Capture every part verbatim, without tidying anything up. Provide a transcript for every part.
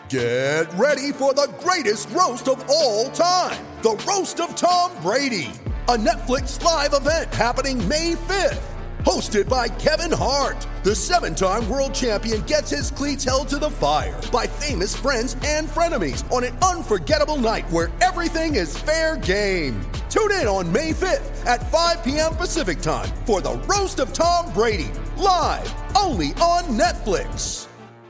Get ready for the greatest roast of all time, the Roast of Tom Brady, a Netflix live event happening May fifth. Hosted by Kevin Hart, the seven-time world champion gets his cleats held to the fire by famous friends and frenemies on an unforgettable night where everything is fair game. Tune in on May fifth at five p.m. Pacific time for the Roast of Tom Brady, live only on Netflix.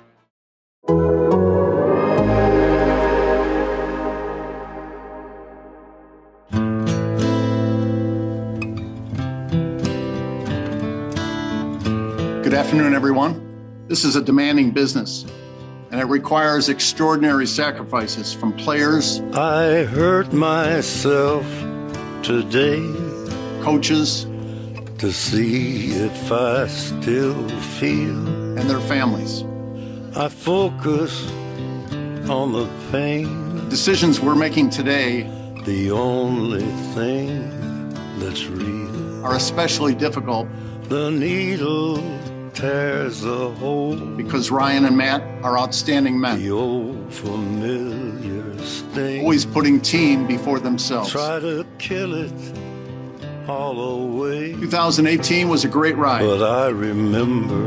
Good afternoon, everyone. This is a demanding business, and it requires extraordinary sacrifices from players. I hurt myself today, coaches, to see if I still feel, and their families. I focus on the pain. Decisions we're making today, the only thing that's real, are especially difficult. The needle tears a hole because Ryan and Matt are outstanding men. The old familiar sting, always putting team before themselves. Try to kill it all away. twenty eighteen was a great ride, but I remember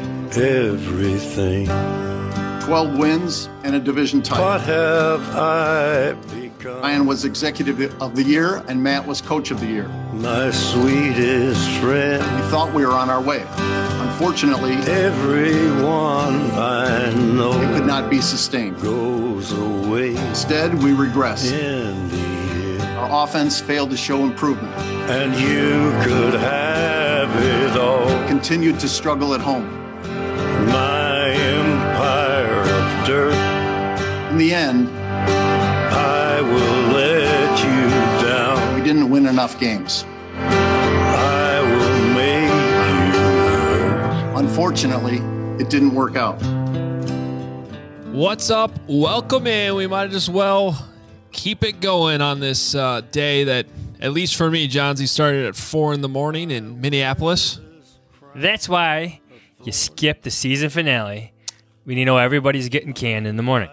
everything. twelve wins and a division title. What have I become? Ryan was executive of the year and Matt was coach of the year. My sweetest friend. We thought we were on our way. Unfortunately, everyone I know it could not be sustained. Goes away. Instead, we regressed. In the year. Our offense failed to show improvement. And you could have it all. Continued to struggle at home. My empire of dirt. In the end, I will let you down. We didn't win enough games. I will make you hurt. Unfortunately, it didn't work out. What's up? Welcome in. We might as well keep it going on this uh, day that, at least for me, Johnsy, started at four in the morning in Minneapolis. That's why you skip the season finale when you know everybody's getting canned in the morning.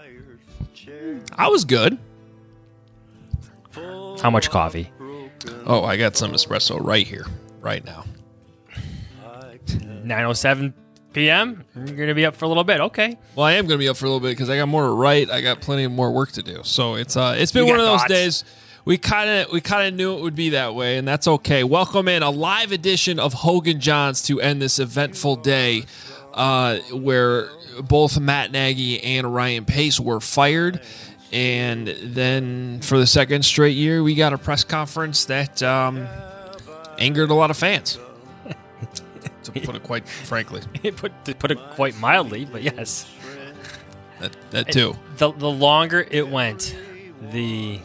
I was good. How much coffee? Oh, I got some espresso right here, right now. nine oh seven p.m.? You're going to be up for a little bit. Okay. Well, I am going to be up for a little bit because I got more to write. I got plenty more work to do. So it's uh, it's been You one of got those thoughts. days. We kind of we kind of knew it would be that way, and that's okay. Welcome in a live edition of Hogan Johns to end this eventful day uh, where both Matt Nagy and Ryan Pace were fired. And then for the second straight year, we got a press conference that um, angered a lot of fans, to put it quite frankly. put, to put it quite mildly, but yes. That, that too. The, the longer it went, the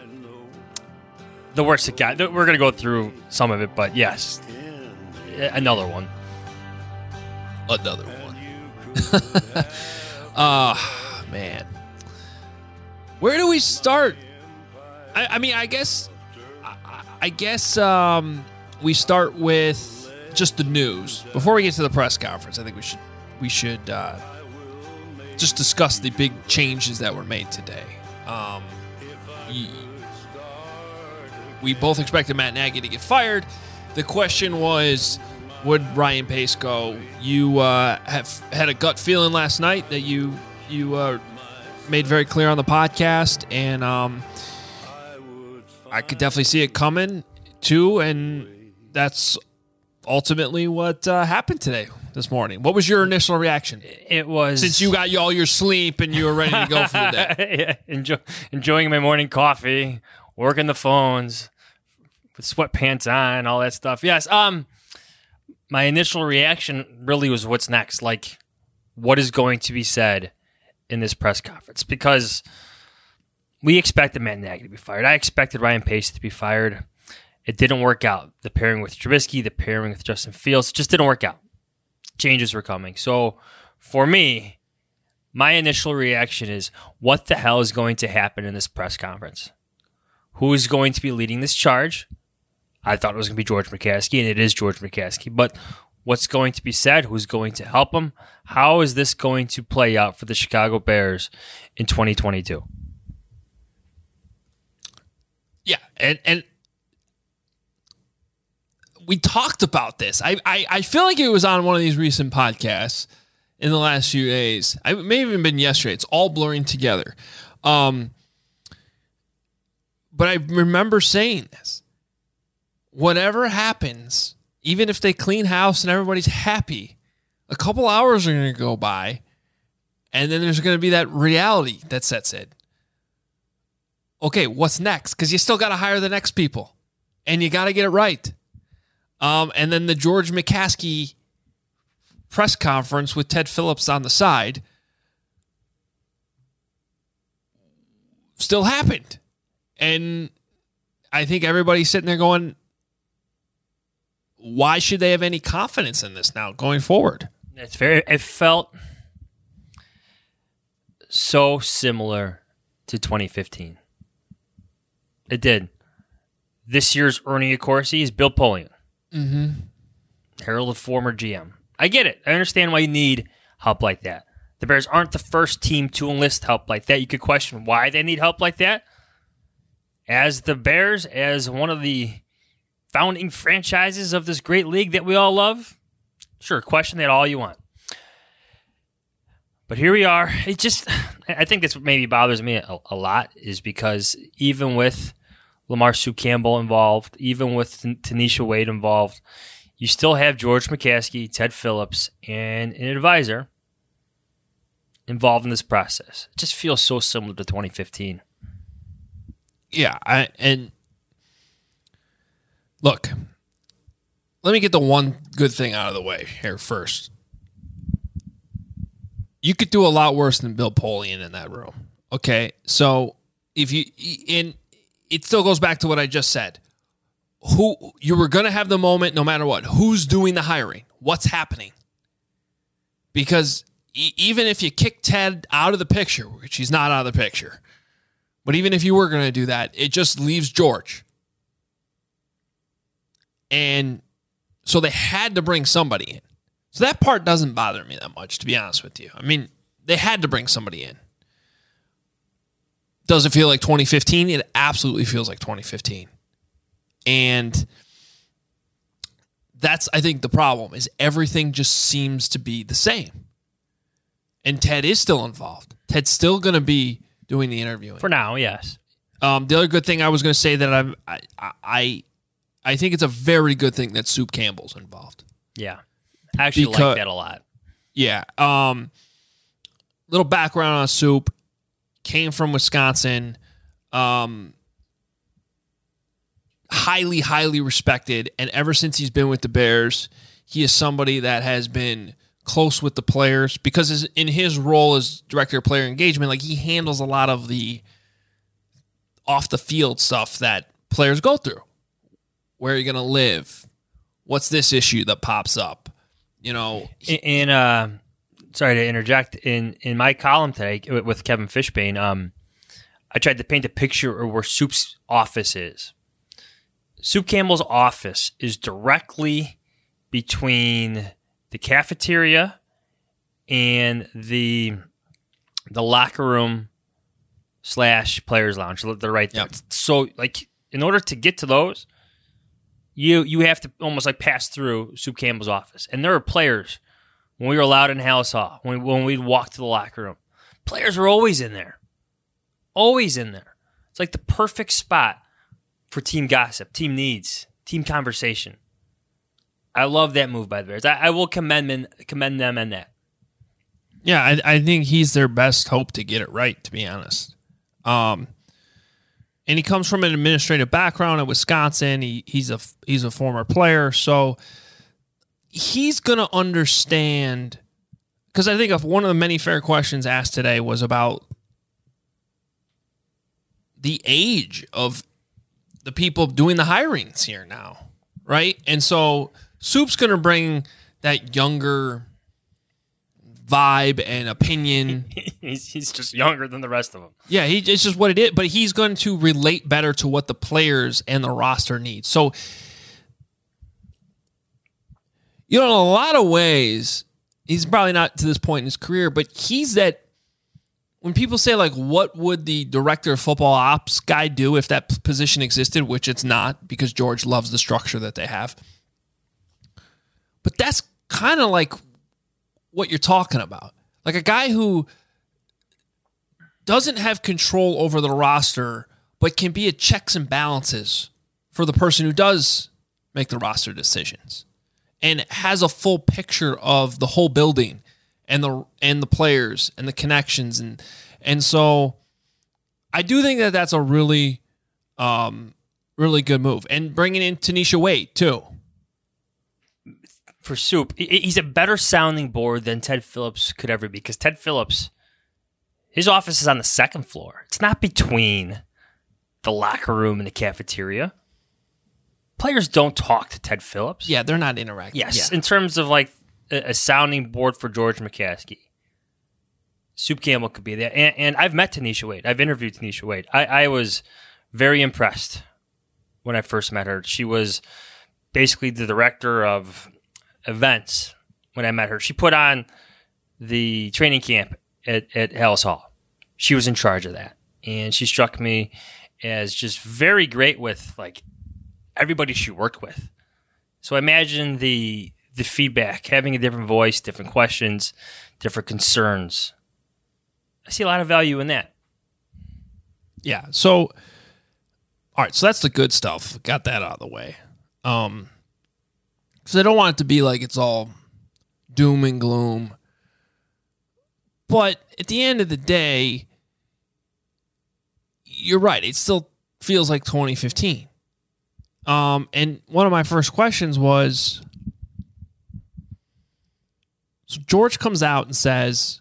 the worse it got. We're going to go through some of it, but yes, another one. Another one. Ah, uh, man. Where do we start? I, I mean, I guess, I, I guess um, we start with just the news before we get to the press conference. I think we should we should uh, just discuss the big changes that were made today. Um, we, we both expected Matt Nagy to get fired. The question was, would Ryan Pace go? You uh, have had a gut feeling last night that you you. Uh, made very clear on the podcast, and um, I could definitely see it coming too, and that's ultimately what uh, happened today, this morning. What was your initial reaction? It was... Since you got all your sleep and you were ready to go for the day. yeah, enjoy, enjoying my morning coffee, working the phones, with sweatpants on, all that stuff. Yes, um, my initial reaction really was what's next, like what is going to be said in this press conference, because we expected Matt Nagy to be fired. I expected Ryan Pace to be fired. It didn't work out. The pairing with Trubisky, the pairing with Justin Fields, just didn't work out. Changes were coming. So for me, my initial reaction is, what the hell is going to happen in this press conference? Who is going to be leading this charge? I thought it was going to be George McCaskey, and it is George McCaskey. But What's going to be said? Who's going to help him? How is this going to play out for the Chicago Bears in twenty twenty-two? Yeah, and and we talked about this. I, I I feel like it was on one of these recent podcasts in the last few days. I it may have even been yesterday. It's all blurring together. Um, but I remember saying this. Whatever happens, even if they clean house and everybody's happy, a couple hours are going to go by, and then there's going to be that reality that sets in. Okay, what's next? Because you still got to hire the next people, and you got to get it right. Um, and then the George McCaskey press conference with Ted Phillips on the side still happened. And I think everybody's sitting there going, why should they have any confidence in this now going forward? It's very, it felt so similar to twenty fifteen. It did. This year's Ernie Accorsi is Bill Polian. Mm-hmm. Heralded former G M. I get it. I understand why you need help like that. The Bears aren't the first team to enlist help like that. You could question why they need help like that. As the Bears, as one of the founding franchises of this great league that we all love, sure, question that all you want. But here we are. It just, I think this maybe bothers me a, a lot is because even with Lamar Sue Campbell involved, even with Tanisha Wade involved, you still have George McCaskey, Ted Phillips, and an advisor involved in this process. It just feels so similar to twenty fifteen. Yeah, I, and look, let me get the one good thing out of the way here first. You could do a lot worse than Bill Polian in that room. Okay, so if you in, it still goes back to what I just said. Who you were going to have the moment, no matter what. Who's doing the hiring? What's happening? Because e- even if you kick Ted out of the picture, which he's not out of the picture, but even if you were going to do that, it just leaves George. And so they had to bring somebody in. So that part doesn't bother me that much, to be honest with you. I mean, they had to bring somebody in. Does it feel like twenty fifteen? It absolutely feels like twenty fifteen. And that's, I think, the problem, is everything just seems to be the same. And Ted is still involved. Ted's still going to be doing the interviewing. For now, yes. Um, the other good thing I was going to say that I'm, I, I I think it's a very good thing that Soup Campbell's involved. Yeah. I actually Because, like that a lot. Yeah. Um, little background on Soup. Came from Wisconsin. Um, highly, highly respected. And ever since he's been with the Bears, he is somebody that has been close with the players because in his role as director of player engagement, like he handles a lot of the off the field stuff that players go through. Where are you going to live? What's this issue that pops up? You know, in, in uh, sorry to interject. In in my column today with Kevin Fishbane, um, I tried to paint a picture of where Soup's office is. Soup Campbell's office is directly between the cafeteria and the the locker room slash players lounge. They're right there. Yep. So, like, in order to get to those, you you have to almost like pass through Soup Campbell's office. And there are players when we were allowed in Hallis Hall, when we, when we'd walk to the locker room. Players were always in there, always in there. It's like the perfect spot for team gossip, team needs, team conversation. I love that move by the Bears. I, I will commend them, commend them on that. Yeah, I, I think he's their best hope to get it right, to be honest. Um, and he comes from an administrative background at Wisconsin. He he's a he's a former player, so he's gonna understand. Because I think of one of the many fair questions asked today was about the age of the people doing the hirings here now, right? And so Soup's going to bring that younger vibe and opinion. he's, he's just younger than the rest of them. Yeah, he, it's just what it is. But he's going to relate better to what the players and the roster need. So You know, in a lot of ways, he's probably not to this point in his career, but he's that, when people say, like, what would the director of football ops guy do if that p- position existed, which it's not, because George loves the structure that they have. But that's kind of like what you're talking about. Like a guy who doesn't have control over the roster, but can be a checks and balances for the person who does make the roster decisions and has a full picture of the whole building and the and the players and the connections. And and so I do think that that's a really, um, really good move. And bringing in Tanisha Wade, too. For Soup, he's a better sounding board than Ted Phillips could ever be, because Ted Phillips, his office is on the second floor. It's not between the locker room and the cafeteria. Players don't talk to Ted Phillips. Yeah, they're not interacting. Yes, yeah. In terms of like a, a sounding board for George McCaskey, Soup Campbell could be there. And, and I've met Tanisha Wade. I've interviewed Tanisha Wade. I, I was very impressed when I first met her. She was basically the director of events when I met her. She put on the training camp at, at Hallis Hall. She was in charge of that. And she struck me as just very great with like everybody she worked with. So imagine the the feedback, having a different voice, different questions, different concerns. I see a lot of value in that. Yeah. So, all right. So that's the good stuff. Got that out of the way. Um, because I don't want it to be like it's all doom and gloom. But at the end of the day, you're right. It still feels like twenty fifteen. Um, and one of my first questions was, so George comes out and says,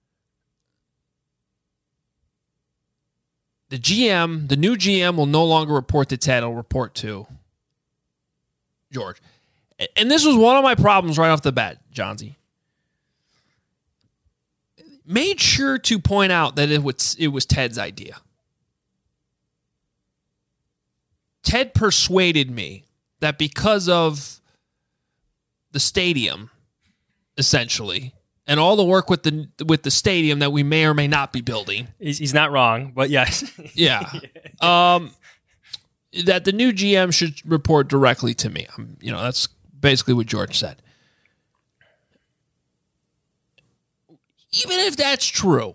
the G M, the new G M will no longer report to Ted, it'll report to George. And this was one of my problems right off the bat, Johnsy. Made sure to point out that it was, it was Ted's idea. Ted persuaded me that because of the stadium, essentially, and all the work with the with the stadium that we may or may not be building. He's, he's not wrong, but yes. yeah. Um, that the new G M should report directly to me. Um, you know, that's basically what George said. Even if that's true,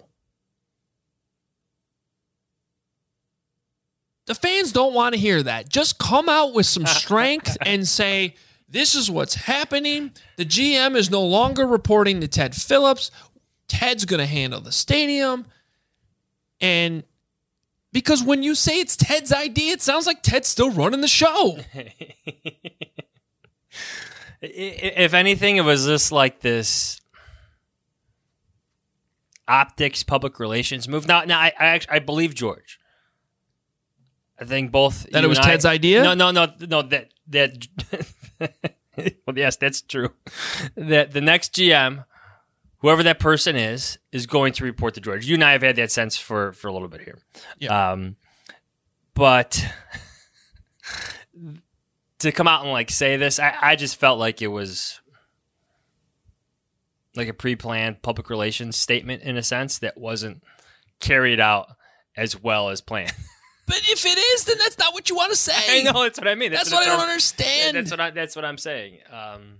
the fans don't want to hear that. Just come out with some strength and say, this is what's happening. The G M is no longer reporting to Ted Phillips. Ted's going to handle the stadium. And because when you say it's Ted's idea, it sounds like Ted's still running the show. If anything, it was just like this optics, public relations move. Now, now I, I, actually, I believe George. I think both that it was Ted's I, idea. No, no, no, no. That that. Well, yes, that's true. That the next G M, whoever that person is, is going to report to George. You and I have had that sense for, for a little bit here. Yeah. Um, but to come out and like say this, I, I just felt like it was like a pre-planned public relations statement in a sense that wasn't carried out as well as planned. But if it is, then that's not what you want to say. I know, that's what I mean. That's, that's what, what I don't I'm, understand. That's what I. That's what I'm saying. Um,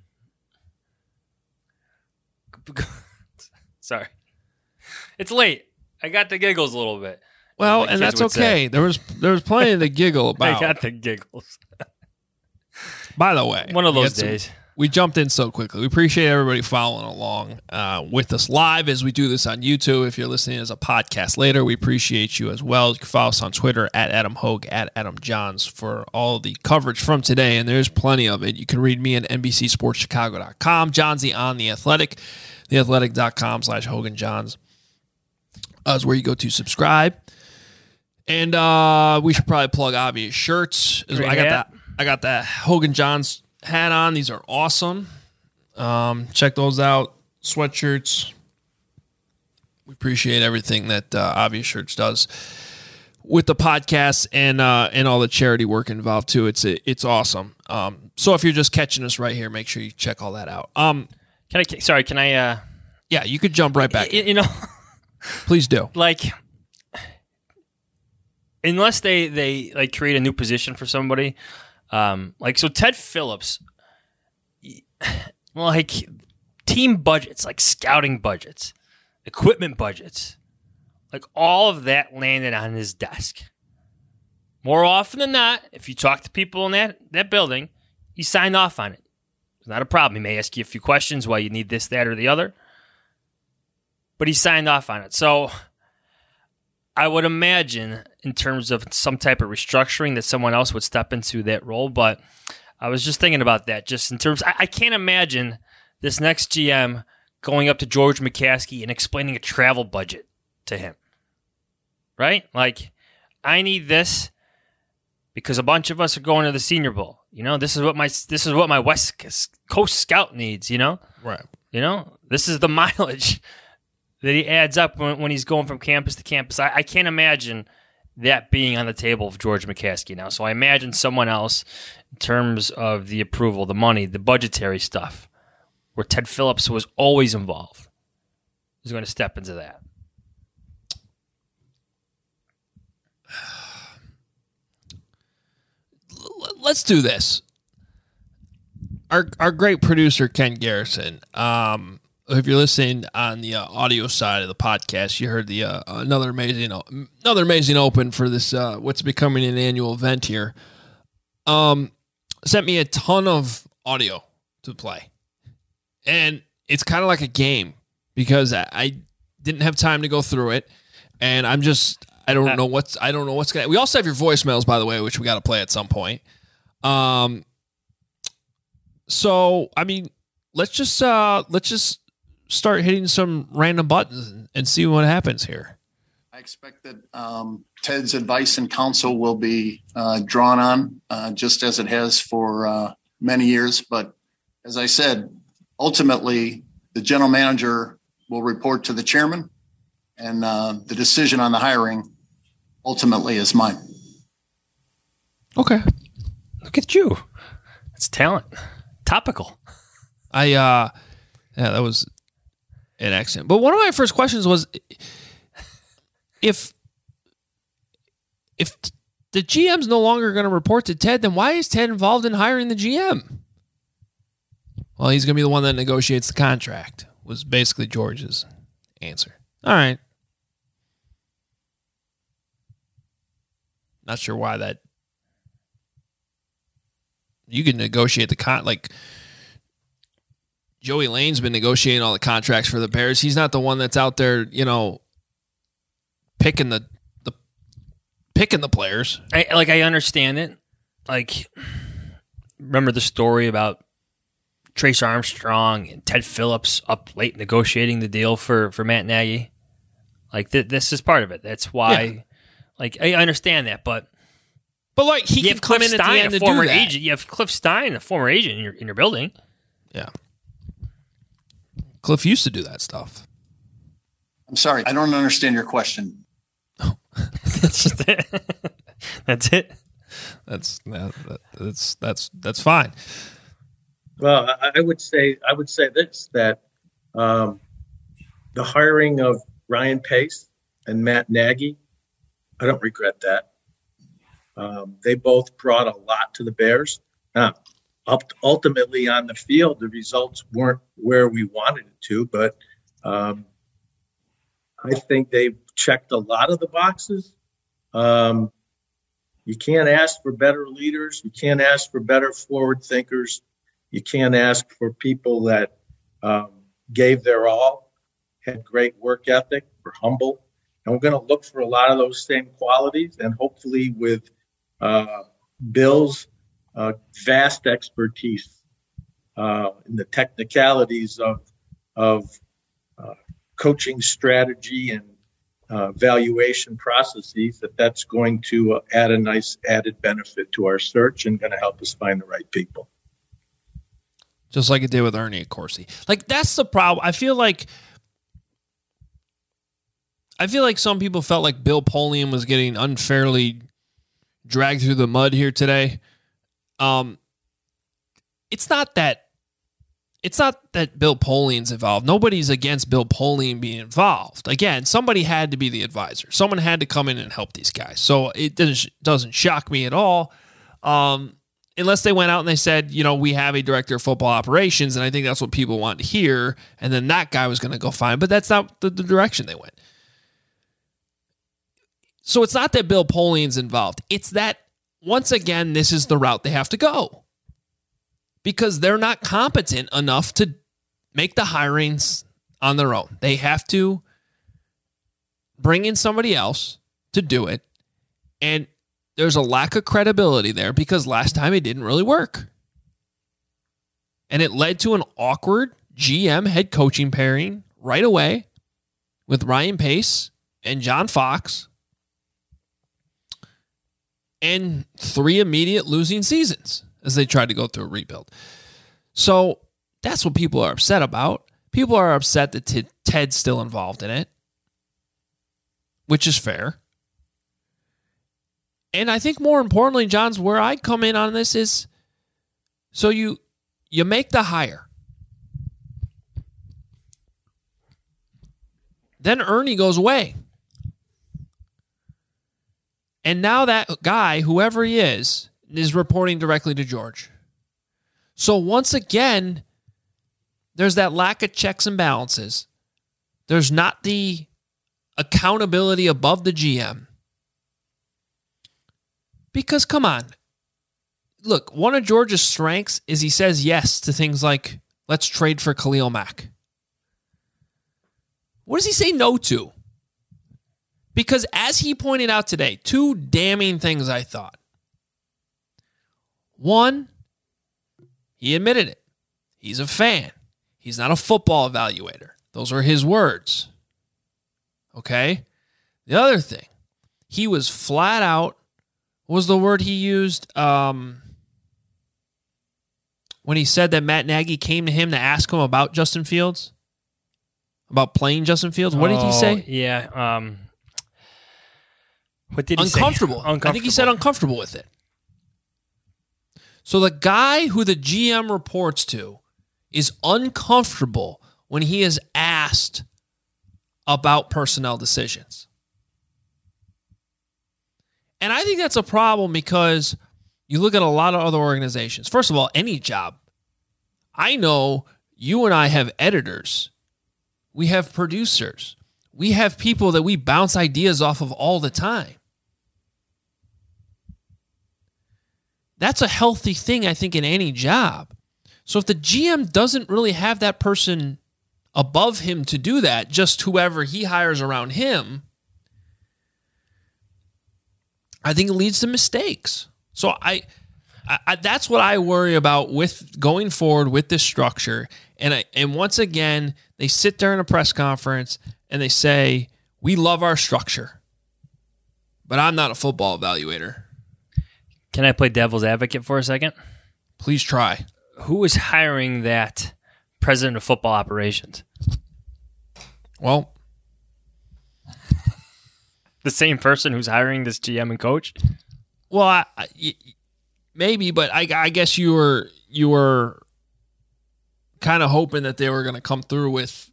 sorry, it's late. I got the giggles a little bit. Well, and that's okay. Say. There was there was plenty to giggle about. I got the giggles. By the way, one of those days. Some, we jumped in so quickly. We appreciate everybody following along uh, with us live as we do this on YouTube. If you're listening as a podcast later, we appreciate you as well. You can follow us on Twitter at Adam Hogue, at Adam Johns for all the coverage from today, and there's plenty of it. You can read me at N B C Sports Chicago dot com, Johnsy on The Athletic, the athletic dot com slash Hogan Johns uh, is where you go to subscribe. And uh, we should probably plug Obvious Shirts. I got hat. that. I got that Hogan Johns hat on. These are awesome. Um, check those out. Sweatshirts. We appreciate everything that uh, Obvious Shirts does with the podcast and uh, and all the charity work involved too. It's it's awesome. Um, so if you're just catching us right here, make sure you check all that out. Um, Can I? Sorry, can I? Uh, yeah, you could jump right back. You, you know, please do. Like, unless they they like create a new position for somebody, um, like so Ted Phillips, like team budgets, like scouting budgets, equipment budgets. Like all of that landed on his desk. More often than not, if you talk to people in that, that building, he signed off on it. It's not a problem. He may ask you a few questions why you need this, that, or the other. But he signed off on it. So I would imagine in terms of some type of restructuring that someone else would step into that role. But I was just thinking about that. Just in terms, I, I can't imagine this next G M going up to George McCaskey and explaining a travel budget to him. Right? Like, I need this because a bunch of us are going to the Senior Bowl. You know, this is what my this is what my West Coast scout needs, you know? Right. You know, this is the mileage that he adds up when, when he's going from campus to campus. I, I can't imagine that being on the table of George McCaskey now. So I imagine someone else in terms of the approval, the money, the budgetary stuff, where Ted Phillips was always involved, is going to step into that. Let's do this. Our our great producer Ken Garrison. Um, if you're listening on the uh, audio side of the podcast, you heard the uh, another amazing another amazing open for this uh, what's becoming an annual event here. Um, sent me a ton of audio to play, and it's kind of like a game because I, I didn't have time to go through it, and I'm just I don't know what's I don't know what's gonna. We also have your voicemails, by the way, which we got to play at some point. Um, so I mean, let's just uh, let's just start hitting some random buttons and, and see what happens here. I expect that um, Ted's advice and counsel will be uh, drawn on, uh, just as it has for uh, many years. But as I said, ultimately, the general manager will report to the chairman, and uh, the decision on the hiring ultimately is mine. Okay. Look at you. That's talent. Topical. I, uh, yeah, that was an accident. But one of my first questions was if, if the G M's no longer going to report to Ted, then why is Ted involved in hiring the G M? Well, he's going to be the one that negotiates the contract, was basically George's answer. All right. Not sure why that. You can negotiate the con like Joey Lane's been negotiating all the contracts for the Bears. He's not the one that's out there, you know, picking the the picking the players. I, like I understand it. Like, remember the story about Trace Armstrong and Ted Phillips up late negotiating the deal for, for Matt Nagy? Like, th- this is part of it. That's why, yeah. Like, I understand that, but but like he you can have come Cliff in at Stein, the end a to former do that. agent. You have Cliff Stein, a former agent in your in your building. Yeah, Cliff used to do that stuff. I'm sorry, I don't understand your question. That's just it. That's it. That's that, that's that's that's fine. Well, I, I would say I would say this that um, the hiring of Ryan Pace and Matt Nagy, I don't regret that. Um, they both brought a lot to the Bears. Now, up ultimately on the field, the results weren't where we wanted it to, but um, I think they've checked a lot of the boxes. Um, you can't ask for better leaders. You can't ask for better forward thinkers. You can't ask for people that um, gave their all, had great work ethic, were humble. And we're going to look for a lot of those same qualities, and hopefully with uh, Bill's uh, vast expertise uh, in the technicalities of of uh, coaching strategy and uh, valuation processes, that that's going to uh, add a nice added benefit to our search and going to help us find the right people. Just like it did with Ernie Accorsi. Like, that's the problem. I feel like I feel like some people felt like Bill Polian was getting unfairly dragged through the mud here today. Um, it's not that it's not that Bill Polian's involved. Nobody's against Bill Polian being involved. Again, somebody had to be the advisor. Someone had to come in and help these guys. So it doesn't doesn't shock me at all. Um, unless they went out and they said, you know, we have a director of football operations, and I think that's what people want to hear, and then that guy was going to go fine. But that's not the, the direction they went. So it's not that Bill Polian's involved. It's that, once again, this is the route they have to go. Because they're not competent enough to make the hirings on their own. They have to bring in somebody else to do it. And there's a lack of credibility there because last time it didn't really work. And it led to an awkward G M head coaching pairing right away with Ryan Pace and John Fox. And three immediate losing seasons as they tried to go through a rebuild. So that's what people are upset about. People are upset that t- Ted's still involved in it, which is fair. And I think more importantly, John's, where I come in on this is, so you you make the hire. Then Ernie goes away. And now that guy, whoever he is, is reporting directly to George. So once again, there's that lack of checks and balances. There's not the accountability above the G M. Because, come on. Look, one of George's strengths is he says yes to things like, let's trade for Khalil Mack. What does he say no to? Because as he pointed out today, two damning things I thought. One, he admitted it. He's a fan. He's not a football evaluator. Those are his words. Okay? The other thing, he was flat out, what was the word he used? Um, when he said that Matt Nagy came to him to ask him about Justin Fields? About playing Justin Fields? What did he say? Yeah. Um, what did he uncomfortable. say? Uncomfortable. I think he said uncomfortable with it. So the guy who the G M reports to is uncomfortable when he is asked about personnel decisions. And I think that's a problem because you look at a lot of other organizations. First of all, any job. I know you and I have editors. We have producers. We have people that we bounce ideas off of all the time. That's a healthy thing, I think, in any job. So if the G M doesn't really have that person above him to do that, just whoever he hires around him, I think it leads to mistakes. So I, I that's what I worry about with going forward with this structure. And I, and once again, they sit there in a press conference and they say, we love our structure, but I'm not a football evaluator. Can I play devil's advocate for a second? Please try. Who is hiring that president of football operations? Well, the same person who's hiring this G M and coach? Well, I, I, maybe, but I, I guess you were you were kind of hoping that they were going to come through with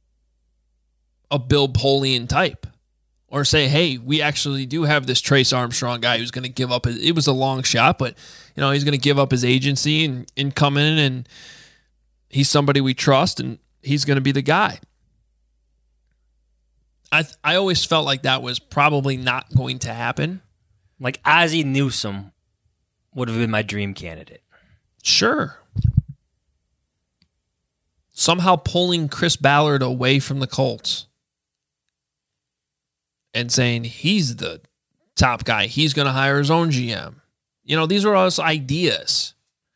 a Bill Polian type, or say, hey, we actually do have this Trace Armstrong guy who's going to give up his, it was a long shot, but you know, he's going to give up his agency and, and come in, and he's somebody we trust, and he's going to be the guy. I I always felt like that was probably not going to happen. Like Ozzie Newsome would have been my dream candidate. Sure. Somehow pulling Chris Ballard away from the Colts and saying he's the top guy. He's going to hire his own G M. You know, these are all ideas.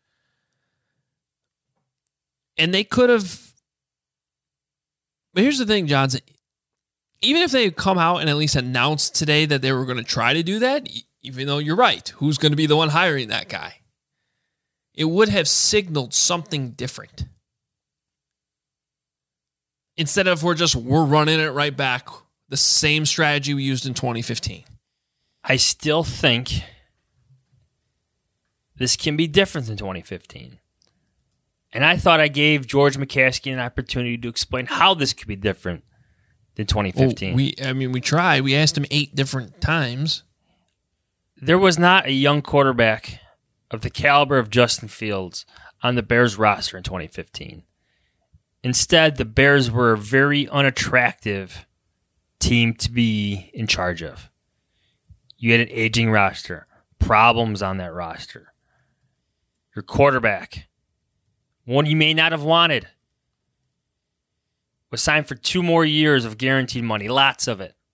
And they could have... But here's the thing, Johnson. Even if they had come out and at least announced today that they were going to try to do that, even though you're right, who's going to be the one hiring that guy? It would have signaled something different. Instead of we're just, we're running it right back the same strategy we used in twenty fifteen. I still think this can be different than twenty fifteen. And I thought I gave George McCaskey an opportunity to explain how this could be different than twenty fifteen. Well, we, I mean, we tried. We asked him eight different times. There was not a young quarterback of the caliber of Justin Fields on the Bears roster in twenty fifteen. Instead, the Bears were a very unattractive team to be in charge of. You had an aging roster, problems on that roster. Your quarterback, one you may not have wanted, was signed for two more years of guaranteed money, lots of it.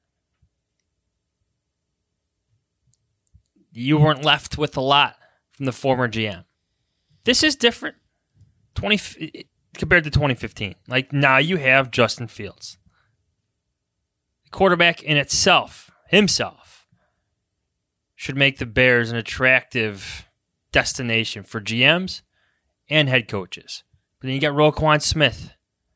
You weren't left with a lot from the former G M. This is different twenty compared to twenty fifteen. Like, now you have Justin Fields. The quarterback in itself, himself, should make the Bears an attractive destination for G Ms and head coaches. But then you got Roquan Smith.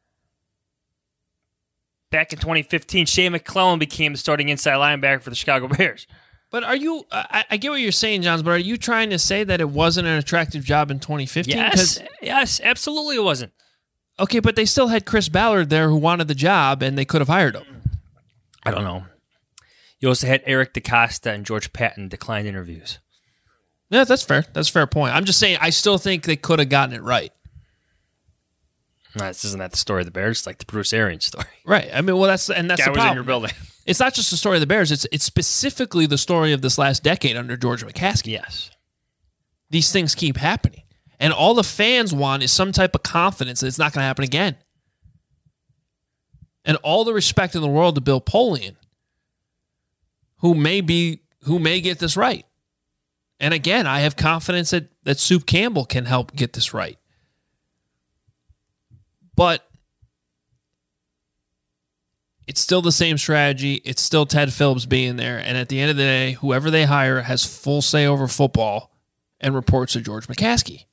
Back in twenty fifteen, Shea McClellan became the starting inside linebacker for the Chicago Bears. But are you, I, I get what you're saying, Johns, but are you trying to say that it wasn't an attractive job in twenty fifteen? Yes, yes, absolutely it wasn't. Okay, but they still had Chris Ballard there who wanted the job, and they could have hired him. I don't know. You also had Eric DeCosta and George Patton decline interviews. Yeah, that's fair. That's a fair point. I'm just saying, I still think they could have gotten it right. No, this isn't that the story of the Bears. It's like the Bruce Arians story. Right. I mean, well, that's and that's Guy the was problem. in your building. It's not just the story of the Bears. It's it's specifically the story of this last decade under George McCaskey. Yes. These things keep happening. And all the fans want is some type of confidence that it's not going to happen again. And all the respect in the world to Bill Polian, who may be who may get this right. And again, I have confidence that, that Soup Campbell can help get this right. But it's still the same strategy. It's still Ted Phillips being there. And at the end of the day, whoever they hire has full say over football and reports to George McCaskey.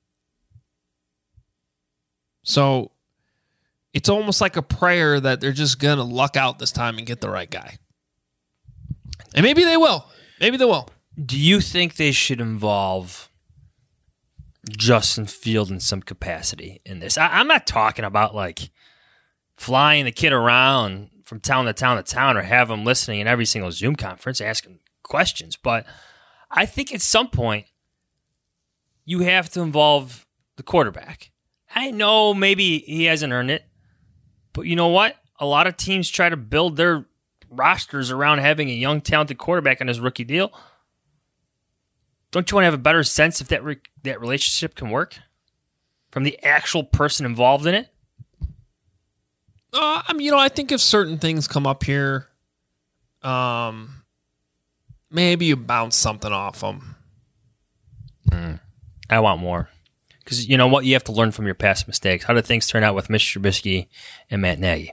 So it's almost like a prayer that they're just going to luck out this time and get the right guy. And maybe they will. Maybe they will. Do you think they should involve Justin Field in some capacity in this? I, I'm not talking about like flying the kid around from town to town to town or have him listening in every single Zoom conference asking questions, but I think at some point you have to involve the quarterback. I know maybe he hasn't earned it, but you know what? A lot of teams try to build their rosters around having a young, talented quarterback on his rookie deal. Don't you want to have a better sense if that re- that relationship can work from the actual person involved in it? Uh, I mean, you know, I think if certain things come up here, um, maybe you bounce something off them. Mm. I want more. Because you know what? You have to learn from your past mistakes. How did things turn out with Mister Trubisky and Matt Nagy?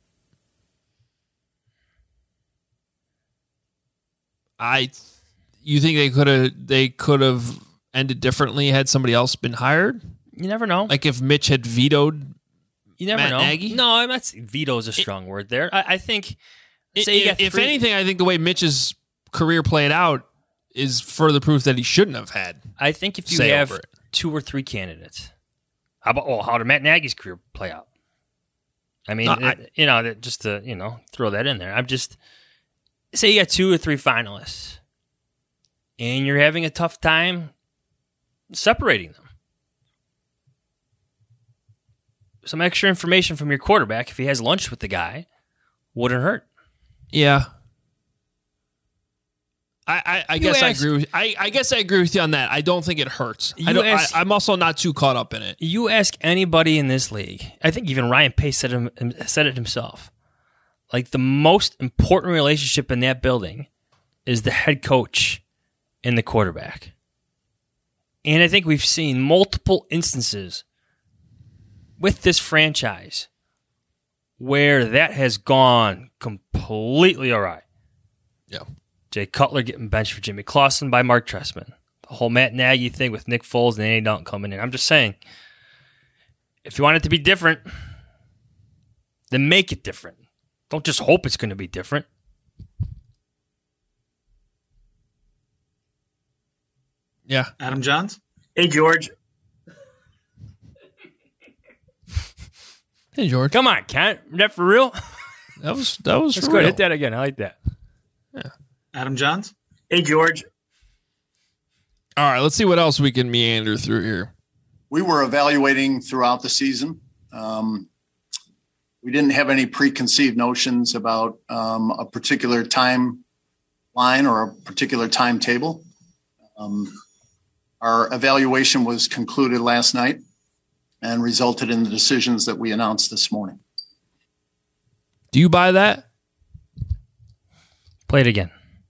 I, you think they could have they could have ended differently had somebody else been hired? You never know. Like if Mitch had vetoed you never Matt know. Nagy? No, I'm not. Veto is a strong it, word there. I, I think. Say you if, got if three, anything, I think the way Mitch's career played out is further proof that he shouldn't have had. I think if you say have over it. two or three candidates, how about well, how did Matt Nagy's career play out? I mean, No, it, I- you know, just to you know throw that in there. I'm just say you got two or three finalists, and you're having a tough time separating them. Some extra information from your quarterback, if he has lunch with the guy, wouldn't hurt. Yeah. I, I, I You guess ask- I agree with I, I guess I agree with you on that. I don't think it hurts. I You don't, ask- I, I'm also not too caught up in it. You ask anybody in this league, I think even Ryan Pace said, him, said it himself, like the most important relationship in that building is the head coach and the quarterback. And I think we've seen multiple instances with this franchise where that has gone completely awry. Yeah. Jay Cutler getting benched for Jimmy Clausen by Mark Trestman. The whole Matt Nagy thing with Nick Foles and Andy Dalton coming in. I'm just saying, if you want it to be different, then make it different. Don't just hope it's going to be different. Yeah. Adam Johns? Hey, George. Hey, George. Come on, Kent. Is that for real? That was that was That's for good. real. Hit that again. I like that. Adam Johns? Hey, George. All right, let's see what else we can meander through here. We were evaluating throughout the season. Um, we didn't have any preconceived notions about um, a particular timeline or a particular timetable. Um, our evaluation was concluded last night and resulted in the decisions that we announced this morning. Do you buy that? Play it again.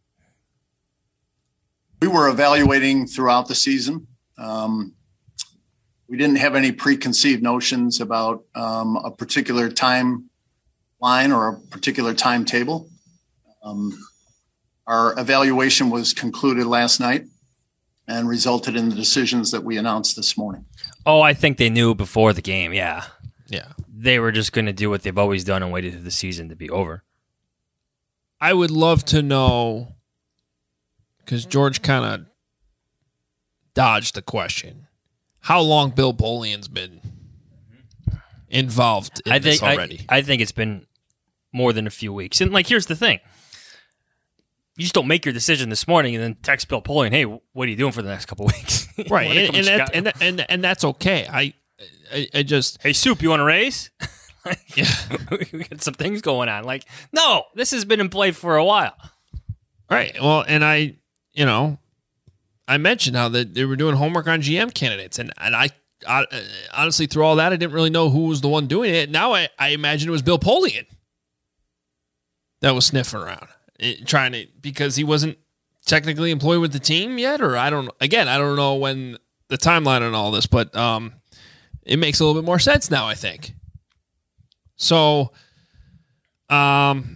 We were evaluating throughout the season. Um, we didn't have any preconceived notions about um, a particular timeline or a particular timetable. Um, our evaluation was concluded last night and resulted in the decisions that we announced this morning. Oh, I think they knew before the game. Yeah. Yeah. They were just going to do what they've always done and waited for the season to be over. I would love to know, because George kind of dodged the question, how long Bill Polian's been involved in I this think already. I, I think it's been more than a few weeks. And like, here's the thing: you just don't make your decision this morning and then text Bill Polian, "Hey, what are you doing for the next couple of weeks?" Right, When it and comes and, to that, Chicago. and, that- and and that's okay. I, I I just Hey, Soup, you want a raise? yeah. We got some things going on. Like, no, this has been in play for a while. Right. Well, and I, you know, I mentioned how that they were doing homework on G M candidates, and and I, I honestly through all that, I didn't really know who was the one doing it. Now I, I imagine it was Bill Polian that was sniffing around, it, trying to because he wasn't technically employed with the team yet, or I don't. Again, I don't know when the timeline on all this, but um, it makes a little bit more sense now, I think. So, um.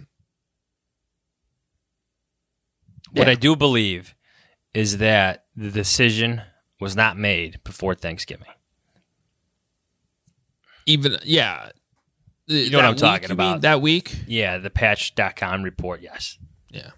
What Yeah. I do believe is that the decision was not made before Thanksgiving. Even yeah, You know what I'm talking you mean, about. that week. Yeah, the patch dot com report, yes. Yeah,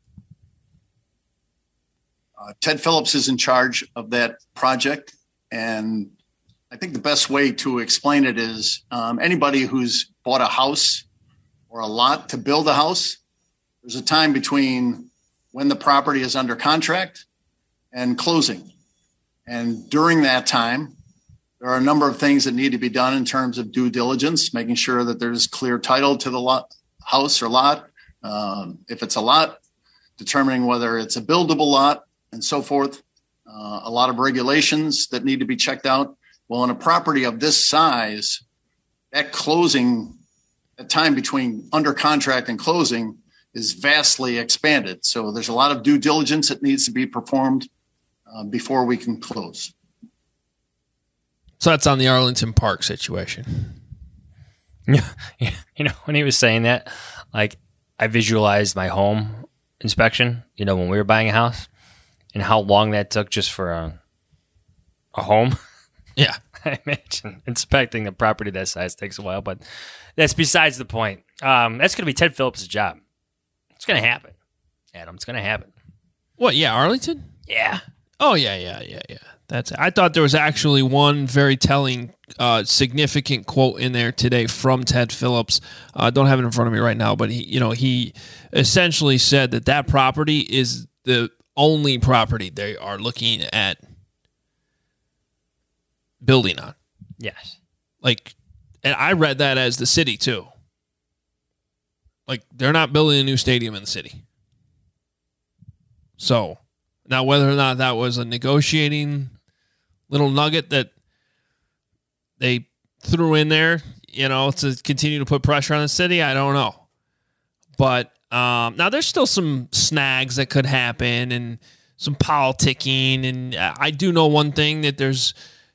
Uh, Ted Phillips is in charge of that project. And I think the best way to explain it is um, anybody who's bought a house or a lot to build a house, there's a time between when the property is under contract and closing. And during that time, there are a number of things that need to be done in terms of due diligence, making sure that there's clear title to the lot, house or lot. Um, if it's a lot, determining whether it's a buildable lot and so forth. Uh, a lot of regulations that need to be checked out. Well, in a property of this size, that closing, that time between under contract and closing is vastly expanded. So there's a lot of due diligence that needs to be performed uh, before we can close. so that's on the Arlington Park situation. Yeah, you know, when he was saying that, like, I visualized my home inspection, you know, when we were buying a house and how long that took just for a, a home. Yeah, I imagine inspecting the property that size takes a while, but that's besides the point. Um, that's going to be Ted Phillips' job. It's going to happen, Adam. It's going to happen. what? Yeah, Arlington. Yeah. Oh yeah, yeah, yeah, yeah. That's. I thought there was actually one very telling, uh, significant quote in there today from Ted Phillips. I uh, don't have it in front of me right now, but he, you know, he essentially said that that property is the only property they are looking at building on. Yes. Like, and I read that as the city too. Like, they're not building a new stadium in the city. So, now whether or not that was a negotiating little nugget that they threw in there, you know, to continue to put pressure on the city, I don't know. But um, now there's still some snags that could happen and some politicking. And I do know one thing, that there's,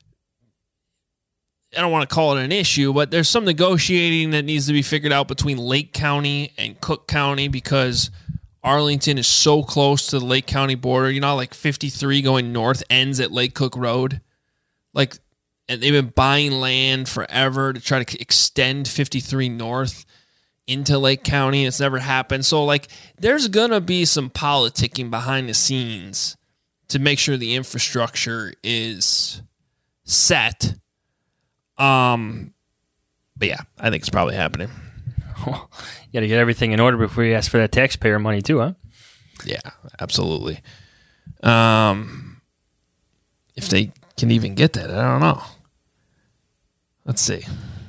I don't want to call it an issue, but there's some negotiating that needs to be figured out between Lake County and Cook County, because Arlington is so close to the Lake County border. You know, like fifty-three going north ends at Lake Cook Road. Like, and they've been buying land forever to try to extend fifty-three north. into Lake County. It's never happened. So, like, there's going to be some politicking behind the scenes to make sure the infrastructure is set. Um, but, yeah, I think it's probably happening. You got to get everything in order before you ask for that taxpayer money, too, huh? Yeah, absolutely. Um, if they can even get that, I don't know. Let's see.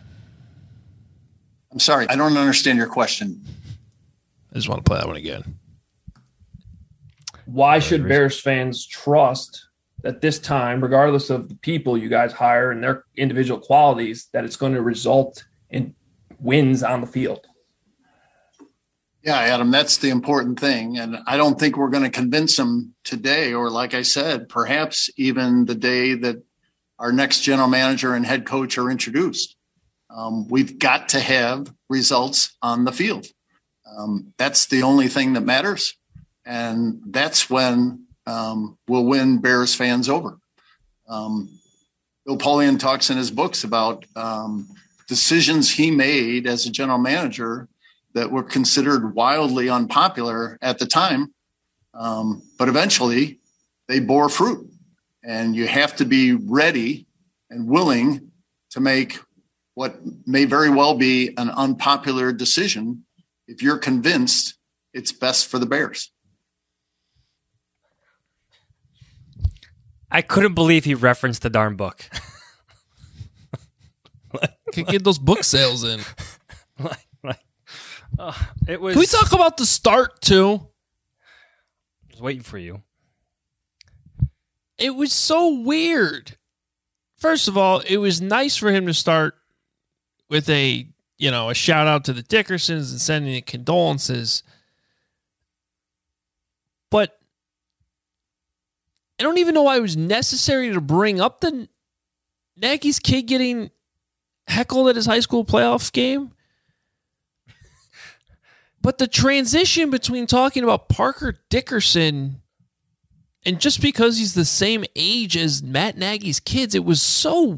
I'm sorry, I don't understand your question. I just want to play that one again. Why should Bears fans trust that this time, regardless of the people you guys hire and their individual qualities, that it's going to result in wins on the field? Yeah, Adam, that's the important thing. And I don't think we're going to convince them today, or like I said, perhaps even the day that our next general manager and head coach are introduced. Um, we've got to have results on the field. Um, that's the only thing that matters. And that's when um, we'll win Bears fans over. Um, Bill Polian talks in his books about um, decisions he made as a general manager that were considered wildly unpopular at the time. Um, but eventually they bore fruit, and you have to be ready and willing to make what may very well be an unpopular decision if you're convinced it's best for the Bears. I couldn't believe he referenced the darn book. Can get those book sales in. like, like, uh, it was. Can we talk about the start too? I was waiting for you. It was so weird. First of all, it was nice for him to start with a, you know, a shout out to the Dickersons and sending the condolences. But I don't even know why it was necessary to bring up the Nagy's kid getting heckled at his high school playoff game. But the transition between talking about Parker Dickerson and just because he's the same age as Matt Nagy's kids, it was so...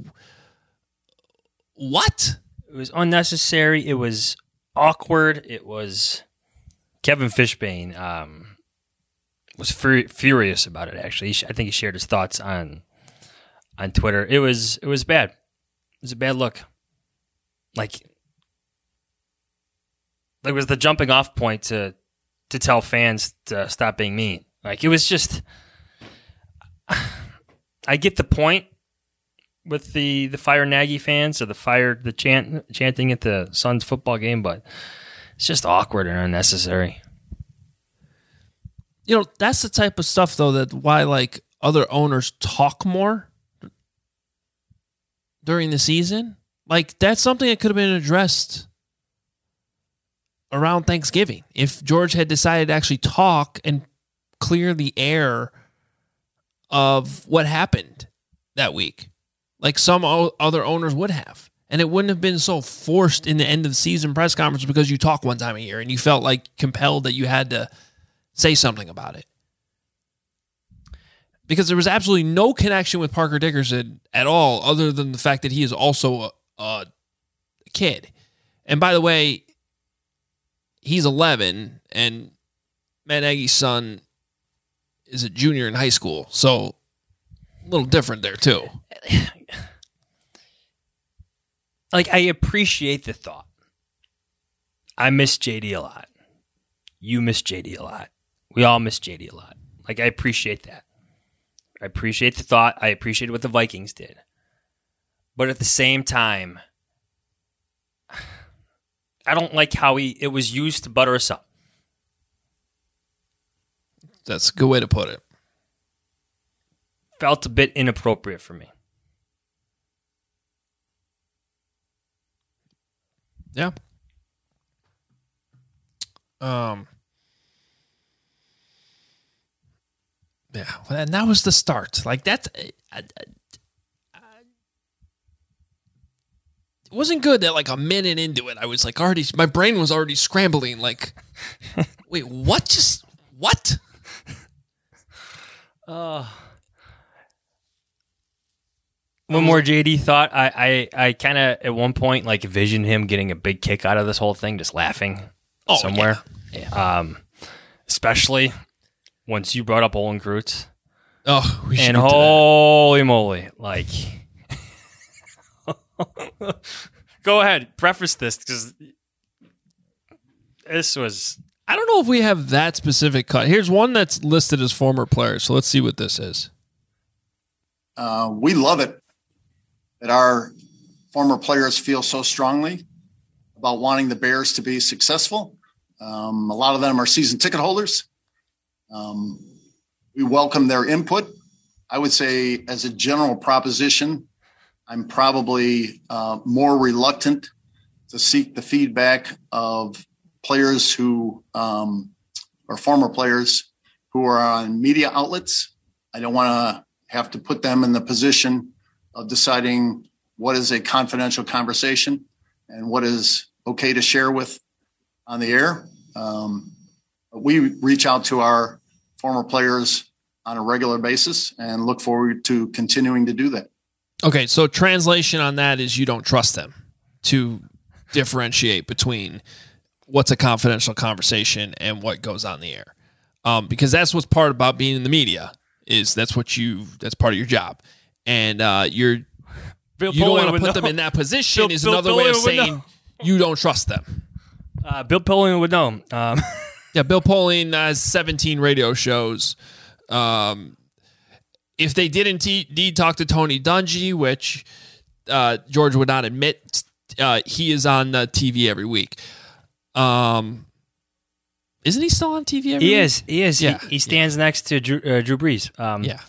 What? It was unnecessary. It was awkward. It was... Kevin Fishbane um, was fur- furious about it, actually. He sh- I think he shared his thoughts on on Twitter. It was it was bad. It was a bad look. Like, it was the jumping off point to to tell fans to stop being mean. Like, it was just... I get the point with the, the Fire Nagy fans or the fire the chant chanting at the Suns football game, but it's just awkward and unnecessary. You know, that's the type of stuff, though, that why, like, other owners talk more during the season. Like, that's something that could have been addressed around Thanksgiving. If George had decided to actually talk and clear the air of what happened that week, like some o- other owners would have. And it wouldn't have been so forced in the end of the season press conference because you talk one time a year and you felt like compelled that you had to say something about it. Because there was absolutely no connection with Parker Dickerson at all, other than the fact that he is also a, a kid. And by the way, he's eleven, and Matt Nagy's son is a junior in high school, so a little different there too. Like, I appreciate the thought. I miss J D a lot. You miss J D a lot. We all miss J D a lot. Like, I appreciate that. I appreciate the thought. I appreciate what the Vikings did. But at the same time, I don't like how he it was used to butter us up. That's a good way to put it. Felt a bit inappropriate for me. Yeah. Um. Yeah, and that was the start. Like, that's... I, I, I, it wasn't good that, like, a minute into it, I was, like, already... My brain was already scrambling, like... Wait, what just... What? Uh, One more J D thought. I, I, I kind of at one point like envisioned him getting a big kick out of this whole thing, just laughing oh, somewhere. Yeah. Um, especially once you brought up Olin Kreutz. Oh, we should and get to holy moly, like, go ahead, preface this because this was. I don't know if we have that specific cut. Here's one that's listed as former players. So let's see what this is. Uh, we love it that our former players feel so strongly about wanting the Bears to be successful. Um, a lot of them are season ticket holders. Um, we welcome their input. I would say as a general proposition, I'm probably uh, more reluctant to seek the feedback of players who um, or former players who are on media outlets. I don't want to have to put them in the position of deciding what is a confidential conversation and what is okay to share with on the air. Um, we reach out to our former players on a regular basis and look forward to continuing to do that. Okay, so translation on that is you don't trust them to differentiate between what's a confidential conversation and what goes on the air. Um, because that's what's part about being in the media is that's what you, that's part of your job. And uh, you're, Bill you don't Polian want to would put know. them in that position Bill- is Bill another way of Polian would saying know. you don't trust them. Uh, Bill Polian would know. Um, Yeah, Bill Polian has seventeen radio shows. Um, if they did indeed talk to Tony Dungy, which uh, George would not admit, uh, he is on uh, T V every week. Um, isn't he still on T V every he week? is. He is. Yeah. He, he stands next to Drew, uh, Drew Brees. Um, Yeah.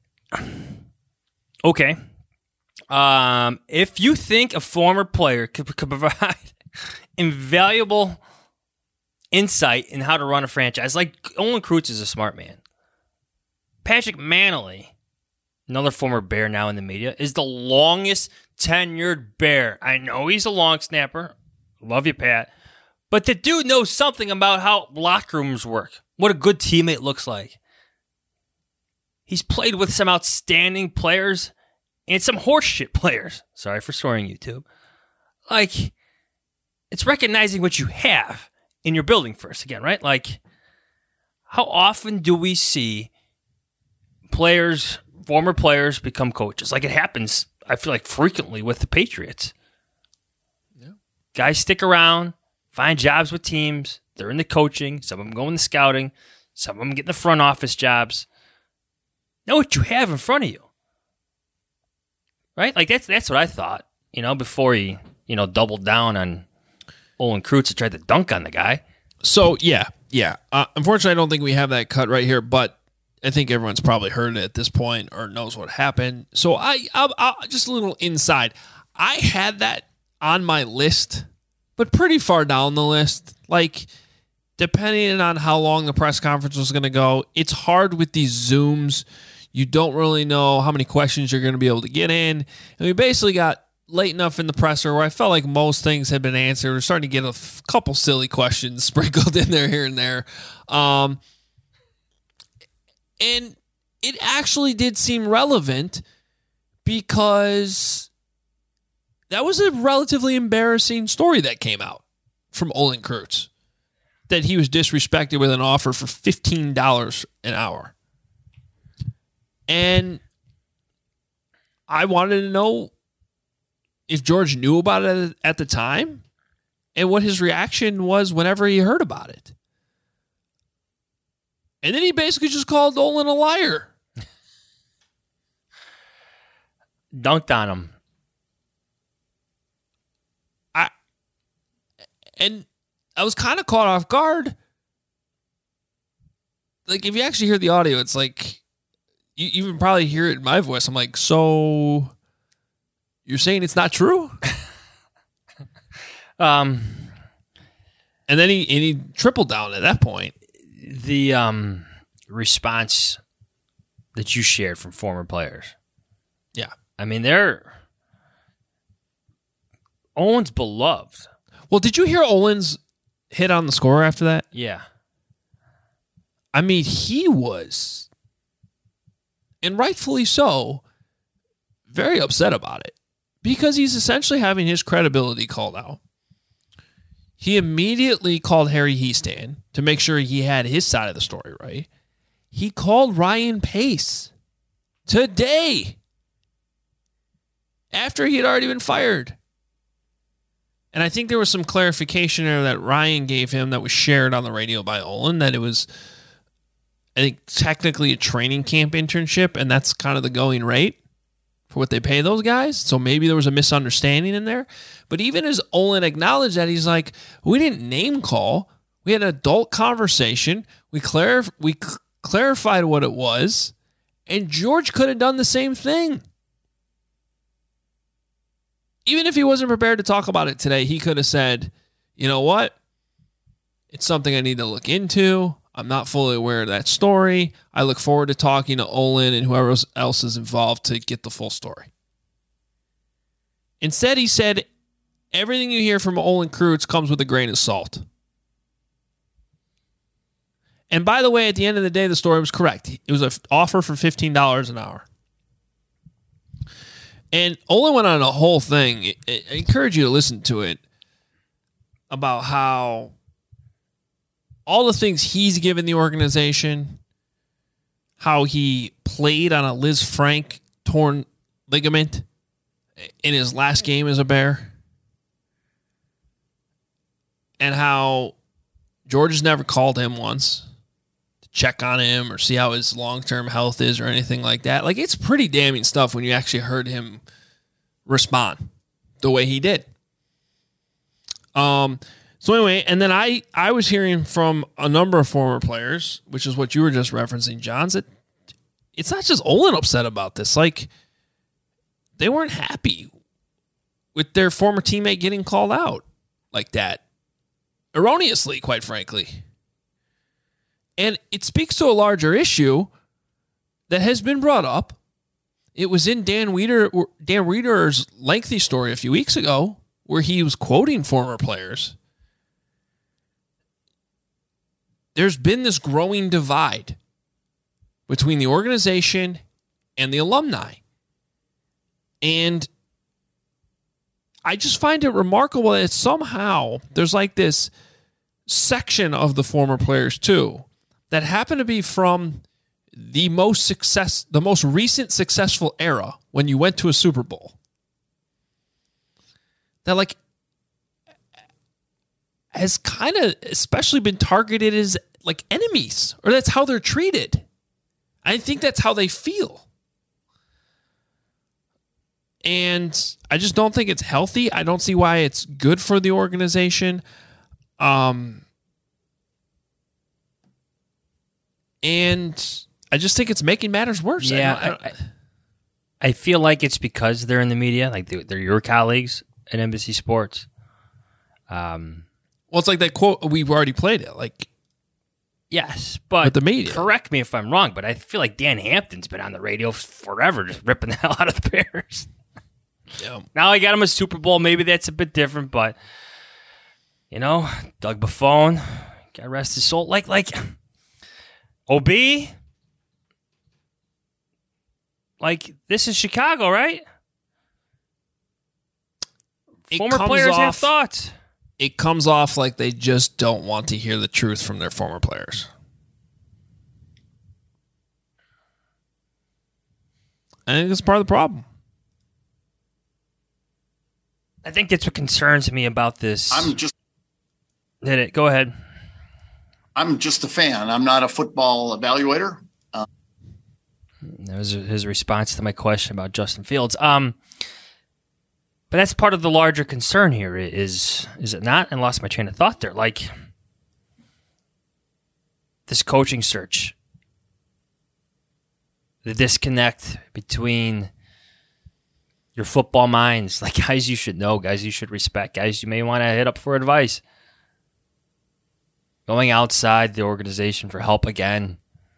Okay. Um, if you think a former player could, could provide invaluable insight in how to run a franchise, like Olin Kreutz is a smart man. Patrick Manley, another former Bear now in the media, is the longest tenured Bear. I know he's a long snapper. Love you, Pat. But the dude knows something about how locker rooms work, what a good teammate looks like. He's played with some outstanding players and some horseshit players. Sorry for swearing, YouTube. Like, it's recognizing what you have in your building first again, right? Like, how often do we see players, former players, become coaches? Like, it happens, I feel like, frequently with the Patriots. Yeah. Guys stick around, find jobs with teams. They're in the coaching. Some of them go in the scouting. Some of them get in the front office jobs. Know what you have in front of you. Right? Like, that's that's what I thought, you know, before he, you know, doubled down on Olin Kreutz to try to dunk on the guy. So, yeah, yeah. Uh, unfortunately, I don't think we have that cut right here, but I think everyone's probably heard it at this point or knows what happened. So, I, I'll, I'll, just a little inside. I had that on my list, but pretty far down the list. Like, depending on how long the press conference was going to go, it's hard with these Zooms. You don't really know how many questions you're going to be able to get in. And we basically got late enough in the presser where I felt like most things had been answered. We're starting to get a f- couple silly questions sprinkled in there here and there. Um, and it actually did seem relevant because that was a relatively embarrassing story that came out from Olin Kreutz, that he was disrespected with an offer for fifteen dollars an hour. And I wanted to know if George knew about it at the time and what his reaction was whenever he heard about it. And then he basically just called Olin a liar. Dunked on him. I and I was kind of caught off guard. Like, if you actually hear the audio, it's like, you even probably hear it in my voice. I'm like, so you're saying it's not true? um, and then he and he tripled down at that point. The um response that you shared from former players. Yeah. I mean, they're Olin's beloved. Well, did you hear Olin's hit on the score after that? Yeah. I mean, he was, and rightfully so, very upset about it because he's essentially having his credibility called out. He immediately called Harry Hiestand to make sure he had his side of the story right. He called Ryan Pace today after he had already been fired. And I think there was some clarification there that Ryan gave him that was shared on the radio by Olin, that it was, I think, technically a training camp internship, and that's kind of the going rate for what they pay those guys. So maybe there was a misunderstanding in there. But even as Olin acknowledged that, he's like, we didn't name call. We had an adult conversation. We, clarif- we cl- clarified what it was, and George could have done the same thing. Even if he wasn't prepared to talk about it today, he could have said, you know what? It's something I need to look into. I'm not fully aware of that story. I look forward to talking to Olin and whoever else is involved to get the full story. Instead, he said, everything you hear from Olin Kreutz comes with a grain of salt. And by the way, at the end of the day, the story was correct. It was an offer for fifteen dollars an hour. And Olin went on a whole thing. I encourage you to listen to it about how all the things he's given the organization, how he played on a Liz Frank torn ligament in his last game as a Bear, and how George has never called him once to check on him or see how his long-term health is or anything like that. Like, it's pretty damning stuff when you actually heard him respond the way he did. Um, so anyway, and then I, I was hearing from a number of former players, which is what you were just referencing, Johns, that it's not just Olin upset about this. Like, they weren't happy with their former teammate getting called out like that. Erroneously, quite frankly. And it speaks to a larger issue that has been brought up. It was in Dan Weeder, Dan Weeder's lengthy story a few weeks ago where he was quoting former players. There's been this growing divide between the organization and the alumni. And I just find it remarkable that somehow there's like this section of the former players too that happen to be from the most success, the most recent successful era when you went to a Super Bowl. That like has kind of especially been targeted as like enemies, or that's how they're treated. I think that's how they feel. And I just don't think it's healthy. I don't see why it's good for the organization. Um, and I just think it's making matters worse. Yeah, I, I, I, I feel like it's because they're in the media, like they're, they're your colleagues at N B C Sports. Um, well, it's like that quote, we've already played it. Like, yes, but with the media. Correct me if I'm wrong, but I feel like Dan Hampton's been on the radio forever, just ripping the hell out of the Bears. Yeah. Now I got him a Super Bowl. Maybe that's a bit different, but you know, Doug Buffone, God rest his soul. Like, like O B, like this is Chicago, right? It Former players off, have thoughts. It comes off like they just don't want to hear the truth from their former players. I think that's part of the problem. I think that's what concerns me about this. I'm just Did it? Go ahead. I'm just a fan. I'm not a football evaluator. Uh, that was his response to my question about Justin Fields. Um, but that's part of the larger concern here, is is it not? And lost my train of thought there. Like this coaching search, the disconnect between your football minds, like guys you should know, guys you should respect, guys you may want to hit up for advice. Going outside the organization for help again.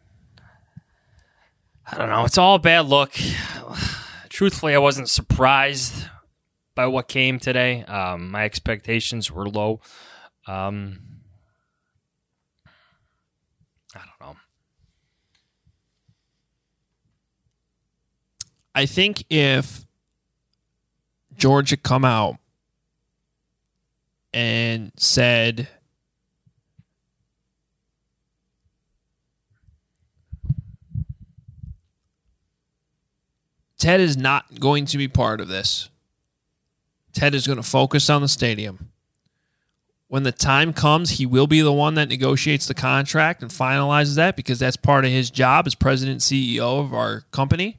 I don't know. It's all a bad look. Truthfully, I wasn't surprised by what came today. Um, my expectations were low. Um, I don't know. I think if George had come out and said, Ted is not going to be part of this. Ted is going to focus on the stadium. When the time comes, he will be the one that negotiates the contract and finalizes that because that's part of his job as president and C E O of our company.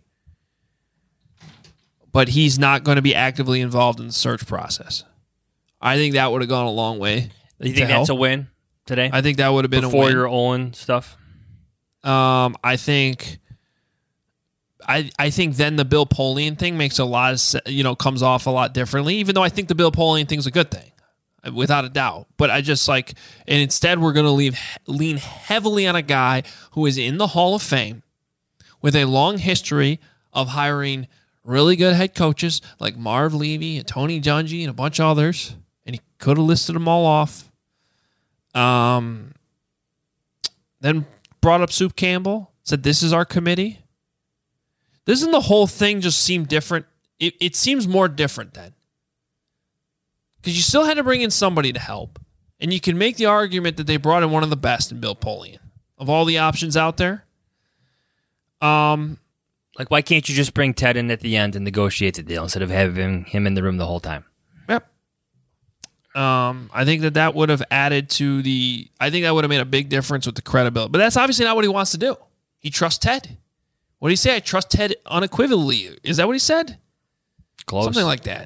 But he's not going to be actively involved in the search process. I think that would have gone a long way. You think that's a win today? I think that would have been Before a win. your Olin stuff? Um, I think... I, I think then the Bill Polian thing makes a lot of se- you know comes off a lot differently, even though I think the Bill Polian thing's a good thing, without a doubt. But I just like, and instead we're going to leave lean heavily on a guy who is in the Hall of Fame with a long history of hiring really good head coaches like Marv Levy and Tony Dungy and a bunch of others, and he could have listed them all off. Um, then brought up Soup Campbell, said this is our committee. Doesn't the whole thing just seem different? It, it seems more different then. Because you still had to bring in somebody to help. And you can make the argument that they brought in one of the best in Bill Polian. Of all the options out there. Um, Like, why can't you just bring Ted in at the end and negotiate the deal instead of having him in the room the whole time? Yep. Um, I think that that would have added to the... I think that would have made a big difference with the credibility. But that's obviously not what he wants to do. He trusts Ted. What did he say? I trust Ted unequivocally. Is that what he said? Close. Something like that.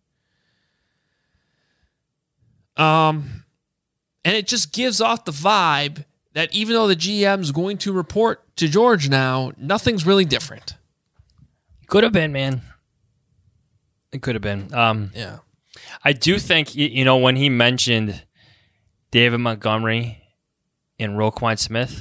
Um, and it just gives off the vibe that even though the G M is going to report to George now, nothing's really different. Could have been, man. It could have been. Um, yeah. I do think, you know, when he mentioned David Montgomery and Roquan Smith,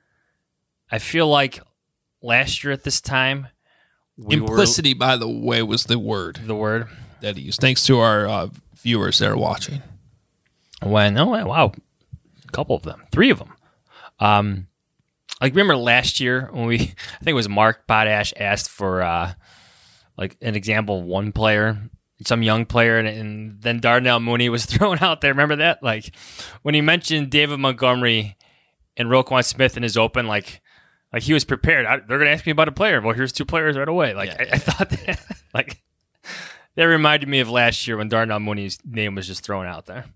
I feel like last year at this time, we implicity, were, by the way, was the word. The word that he used. Thanks to our uh, viewers that are watching. When oh wow, a couple of them, three of them. Um, like remember last year when we, I think it was Mark Potash asked for uh, like an example of one player, some young player, and, and then Darnell Mooney was thrown out there. Remember that? Like when he mentioned David Montgomery and Roquan Smith in his open, like. Like he was prepared. I, they're going to ask me about a player. Well, here's two players right away. Like yeah, I, I thought that, like that reminded me of last year when Darnell Mooney's name was just thrown out there.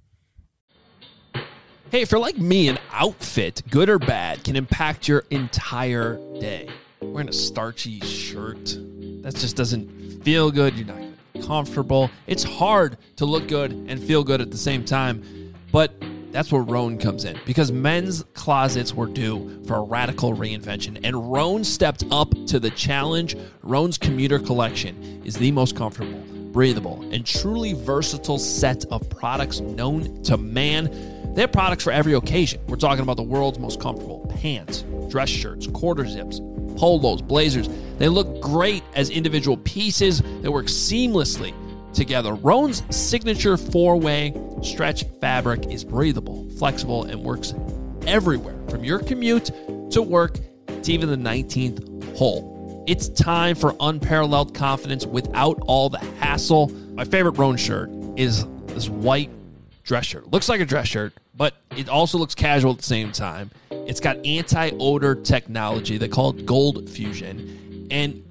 Hey, if you're like me, an outfit, good or bad, can impact your entire day. Wearing a starchy shirt, that just doesn't feel good. You're not comfortable. It's hard to look good and feel good at the same time. But that's where Rhone comes in, because men's closets were due for a radical reinvention, and Rhone stepped up to the challenge. Rhone's commuter collection is the most comfortable, breathable, and truly versatile set of products known to man. They have products for every occasion. We're talking about the world's most comfortable pants, dress shirts, quarter zips, polos, blazers. They look great as individual pieces that work seamlessly together. Rhone's signature four-way stretch fabric is breathable, flexible, and works everywhere, from your commute to work to even the nineteenth hole. It's time for unparalleled confidence without all the hassle. My favorite Rhone shirt is this white dress shirt. Looks like a dress shirt, but it also looks casual at the same time. It's got anti-odor technology. They call it Gold Fusion, and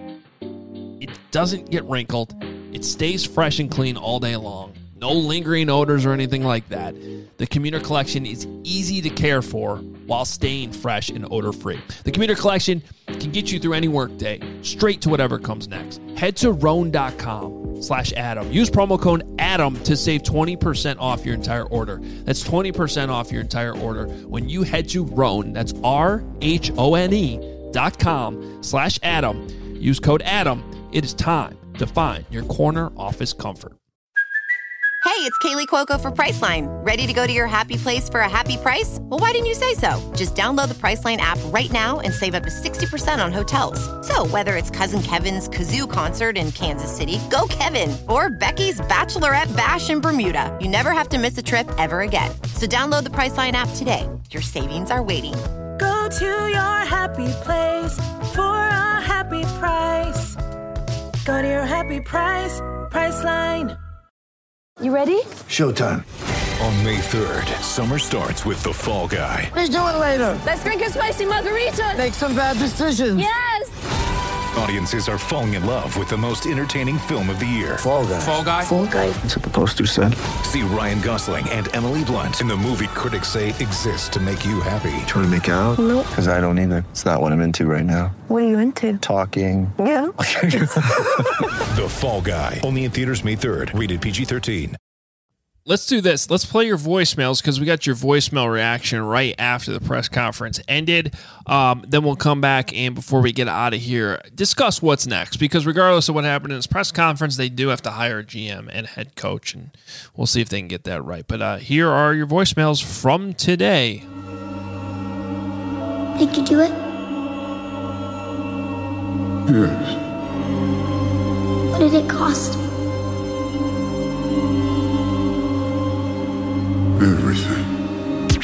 it doesn't get wrinkled. It stays fresh and clean all day long. No lingering odors or anything like that. The Commuter Collection is easy to care for while staying fresh and odor-free. The Commuter Collection can get you through any workday, straight to whatever comes next. Head to Rhone.com slash Adam. Use promo code Adam to save twenty percent off your entire order. That's twenty percent off your entire order when you head to Rhone. That's R H O N E dot com slash Adam. Use code Adam. It is time to find your corner office comfort. Hey, it's Kaylee Cuoco for Priceline. Ready to go to your happy place for a happy price? Well, why didn't you say so? Just download the Priceline app right now and save up to sixty percent on hotels. So whether it's Cousin Kevin's Kazoo Concert in Kansas City, go Kevin, or Becky's Bachelorette Bash in Bermuda, you never have to miss a trip ever again. So download the Priceline app today. Your savings are waiting. Go to your happy place for a happy price. Go to your happy price, Priceline. You ready? Showtime. On May third, summer starts with The Fall Guy. Let's do it later. Let's drink a spicy margarita. Make some bad decisions. Yes. Audiences are falling in love with the most entertaining film of the year. Fall Guy. Fall Guy. Fall Guy. That's what the poster said. See Ryan Gosling and Emily Blunt in the movie critics say exists to make you happy. Trying to make it out? Nope. Because I don't either. It's not what I'm into right now. What are you into? Talking. Yeah. The Fall Guy. Only in theaters May third. Rated P G thirteen. Let's do this. Let's play your voicemails because we got your voicemail reaction right after the press conference ended. Um, then we'll come back and before we get out of here, discuss what's next. Because regardless of what happened in this press conference, they do have to hire a G M and head coach, and we'll see if they can get that right. But uh, here are your voicemails from today. Did you do it? Yes. What did it cost? Everything.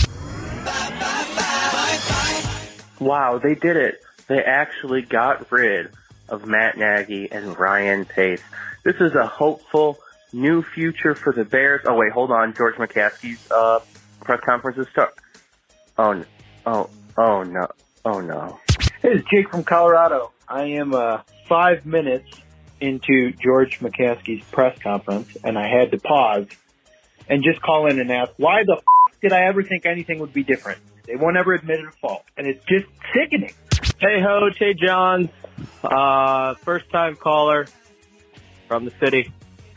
Wow, they did it. They actually got rid of Matt Nagy and Ryan Pace. This is a hopeful new future for the Bears. Oh, wait, hold on. George McCaskey's uh, press conference is start. Oh, no. Oh, oh, no. Oh, no. Hey, it's Jake from Colorado. I am uh, five minutes into George McCaskey's press conference, and I had to pause and just call in and ask, why the f*** did I ever think anything would be different? They won't ever admit a fault, and it's just sickening. Hey, ho, Jay Johns, uh, first-time caller from the city.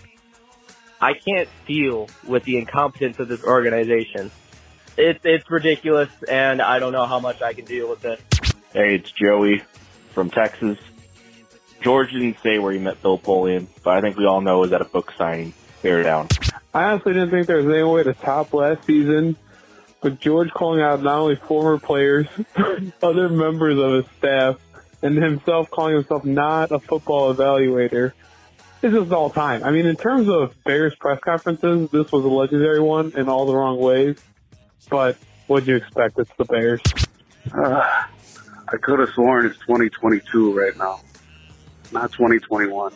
I can't deal with the incompetence of this organization. It's it's ridiculous, and I don't know how much I can deal with it. Hey, it's Joey from Texas. George didn't say where he met Bill Polian, but I think we all know it was at a book signing. Bear down. I honestly didn't think there was any way to top last season, but George calling out not only former players, other members of his staff, and himself calling himself not a football evaluator. This is all time. I mean, in terms of Bears press conferences, this was a legendary one in all the wrong ways, but what'd you expect? It's the Bears. Uh, I could have sworn it's twenty twenty-two right now, not twenty twenty-one.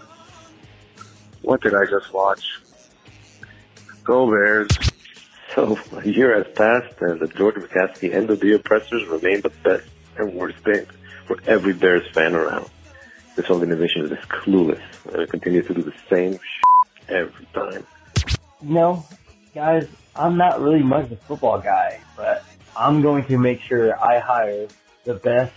What did I just watch? Go Bears. So a year has passed, and the George McCaskey end of the year pressers remain the best and worst thing for every Bears fan around. This organization is clueless, and it continues to do the same shit every time. You know, guys, I'm not really much of a football guy, but I'm going to make sure I hire the best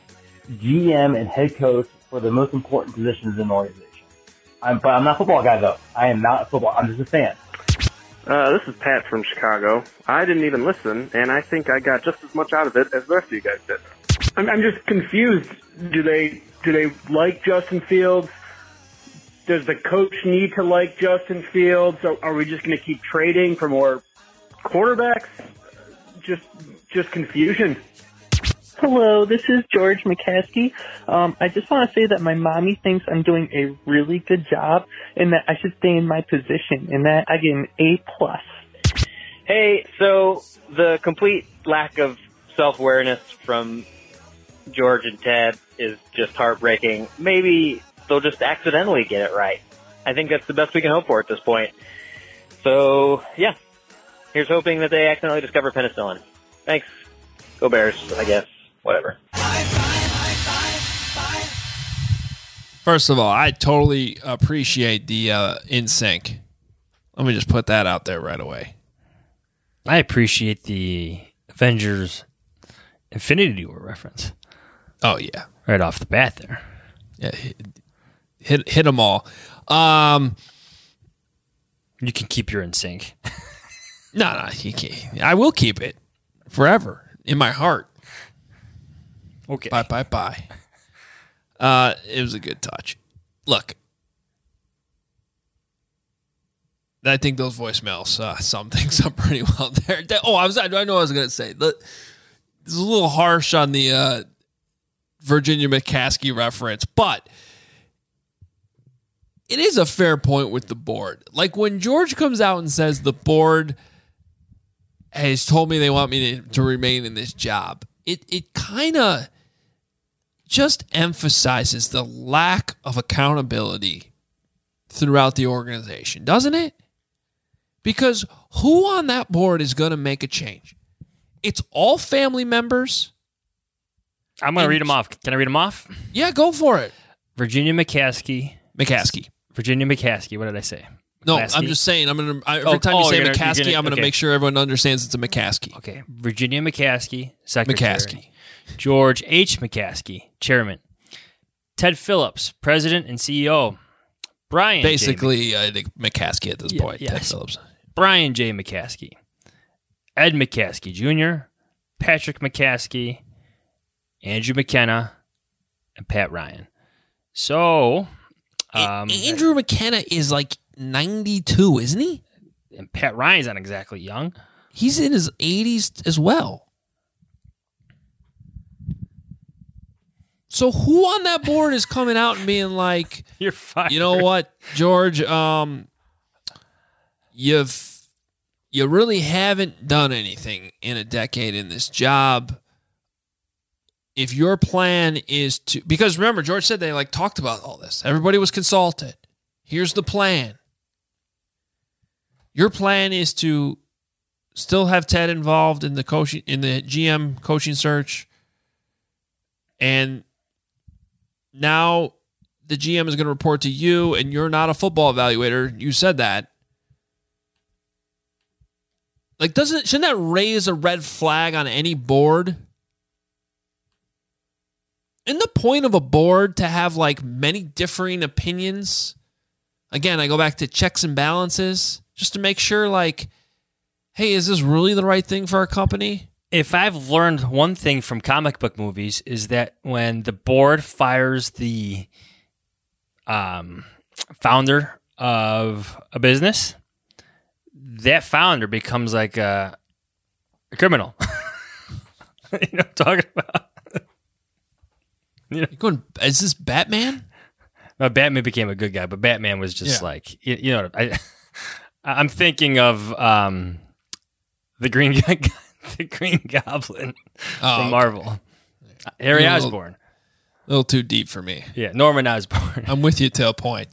G M and head coach for the most important positions in the organization. I'm, but I'm not a football guy, though. I am not a football. I'm just a fan. Uh, this is Pat from Chicago. I didn't even listen, and I think I got just as much out of it as the rest of you guys did. I'm, I'm just confused. Do they do they like Justin Fields? Does the coach need to like Justin Fields? Or are we just going to keep trading for more quarterbacks? Just just confusion. Hello, this is George McCaskey. Um, I just want to say that my mommy thinks I'm doing a really good job and that I should stay in my position and that I get an A plus. Hey, so the complete lack of self-awareness from George and Ted is just heartbreaking. Maybe they'll just accidentally get it right. I think that's the best we can hope for at this point. So, yeah, here's hoping that they accidentally discover penicillin. Thanks. Go Bears, I guess. Whatever. First of all, I totally appreciate the uh, in sync. Let me just put that out there right away. I appreciate the Avengers Infinity War reference. Oh, yeah. Right off the bat there. Yeah, hit, hit, hit them all. Um, you can keep your in sync. no, no, you can't. I will keep it forever in my heart. Okay. Bye, bye, bye. Uh, it was a good touch. Look, I think those voicemails uh, sum things up pretty well there. Oh, I was. I know what I was going to say. This is a little harsh on the uh, Virginia McCaskey reference, but it is a fair point with the board. Like when George comes out and says the board has told me they want me to, to remain in this job, it it kind of just emphasizes the lack of accountability throughout the organization, doesn't it? Because who on that board is going to make a change? It's all family members. I'm going to read them off. Can I read them off? Yeah, go for it. Virginia McCaskey. McCaskey. Virginia McCaskey. What did I say? No, McCaskey? I'm just saying. I'm gonna I, every Oh, time you oh, say you're gonna- McCaskey, you're gonna- I'm going to okay. make sure everyone understands it's a McCaskey. Okay. Virginia McCaskey, secretary. McCaskey. George H. McCaskey, chairman. Ted Phillips, president and C E O. Brian J. Basically, I think McCaskey at this Yeah, point. yes. Ted Phillips. Brian J. McCaskey, Ed McCaskey Junior, Patrick McCaskey, Andrew McKenna, and Pat Ryan. So, um, Andrew McKenna is like ninety-two, isn't he? And Pat Ryan's not exactly young. He's in his eighties as well. So who on that board is coming out and being like, "You're fired"? You know what, George? Um, you've you really haven't done anything in a decade in this job. If your plan is to, because remember, George said they like talked about all this. Everybody was consulted. Here's the plan. Your plan is to still have Ted involved in the coaching, in the G M coaching search, and now the G M is going to report to you, and you're not a football evaluator. You said that. Like, doesn't shouldn't that raise a red flag on any board? Isn't the point of a board to have like many differing opinions? Again, I go back to checks and balances just to make sure, like, hey, is this really the right thing for our company? If I've learned one thing from comic book movies is that when the board fires the um, founder of a business, that founder becomes like a, a criminal. You know what I'm talking about? You know, going, is this Batman? No, Batman became a good guy, but Batman was just Yeah. like, you, you know, I, I'm thinking of um, the Green Guy. The Green Goblin Oh, from okay. Marvel. Harry You're a little- Osborn. A little too deep for me. Yeah, Norman Osborn. I'm with you to a point.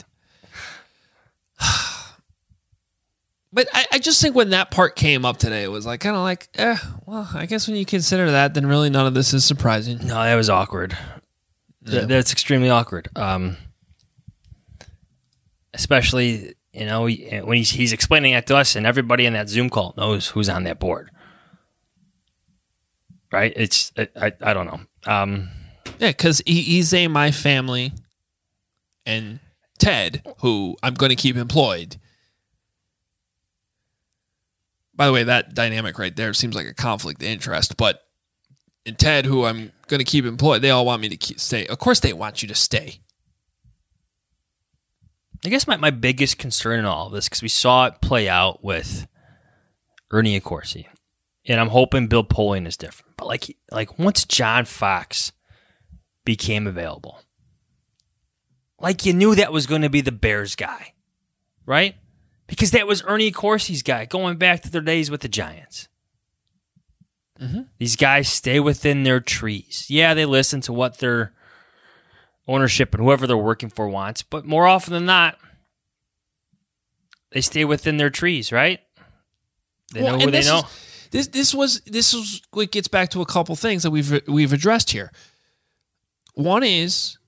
But I, I just think when that part came up today, it was like kind of like, eh, well, I guess when you consider that, then really none of this is surprising. No, that was awkward. Th- Yeah. That's extremely awkward. Um, especially, you know, when he's, he's explaining that to us and everybody in that Zoom call knows who's on that board. Right? It's, I, I, I don't know. Um, Yeah, because he, he's saying my family and Ted, who I'm going to keep employed. By the way, that dynamic right there seems like a conflict of interest. But and Ted, who I'm going to keep employed, they all want me to keep, stay. Of course, they want you to stay. I guess my, my biggest concern in all of this, because we saw it play out with Ernie Accorsi, and I'm hoping Bill Polian is different. But like, like once John Fox became available, like you knew that was going to be the Bears guy, right? Because that was Ernie Accorsi's guy going back to their days with the Giants. Mm-hmm. These guys stay within their trees. Yeah, they listen to what their ownership and whoever they're working for wants, but more often than not, they stay within their trees, right? They Well, know who and they this know. is- this this was this was what gets back to a couple things that we've we've addressed here. One is,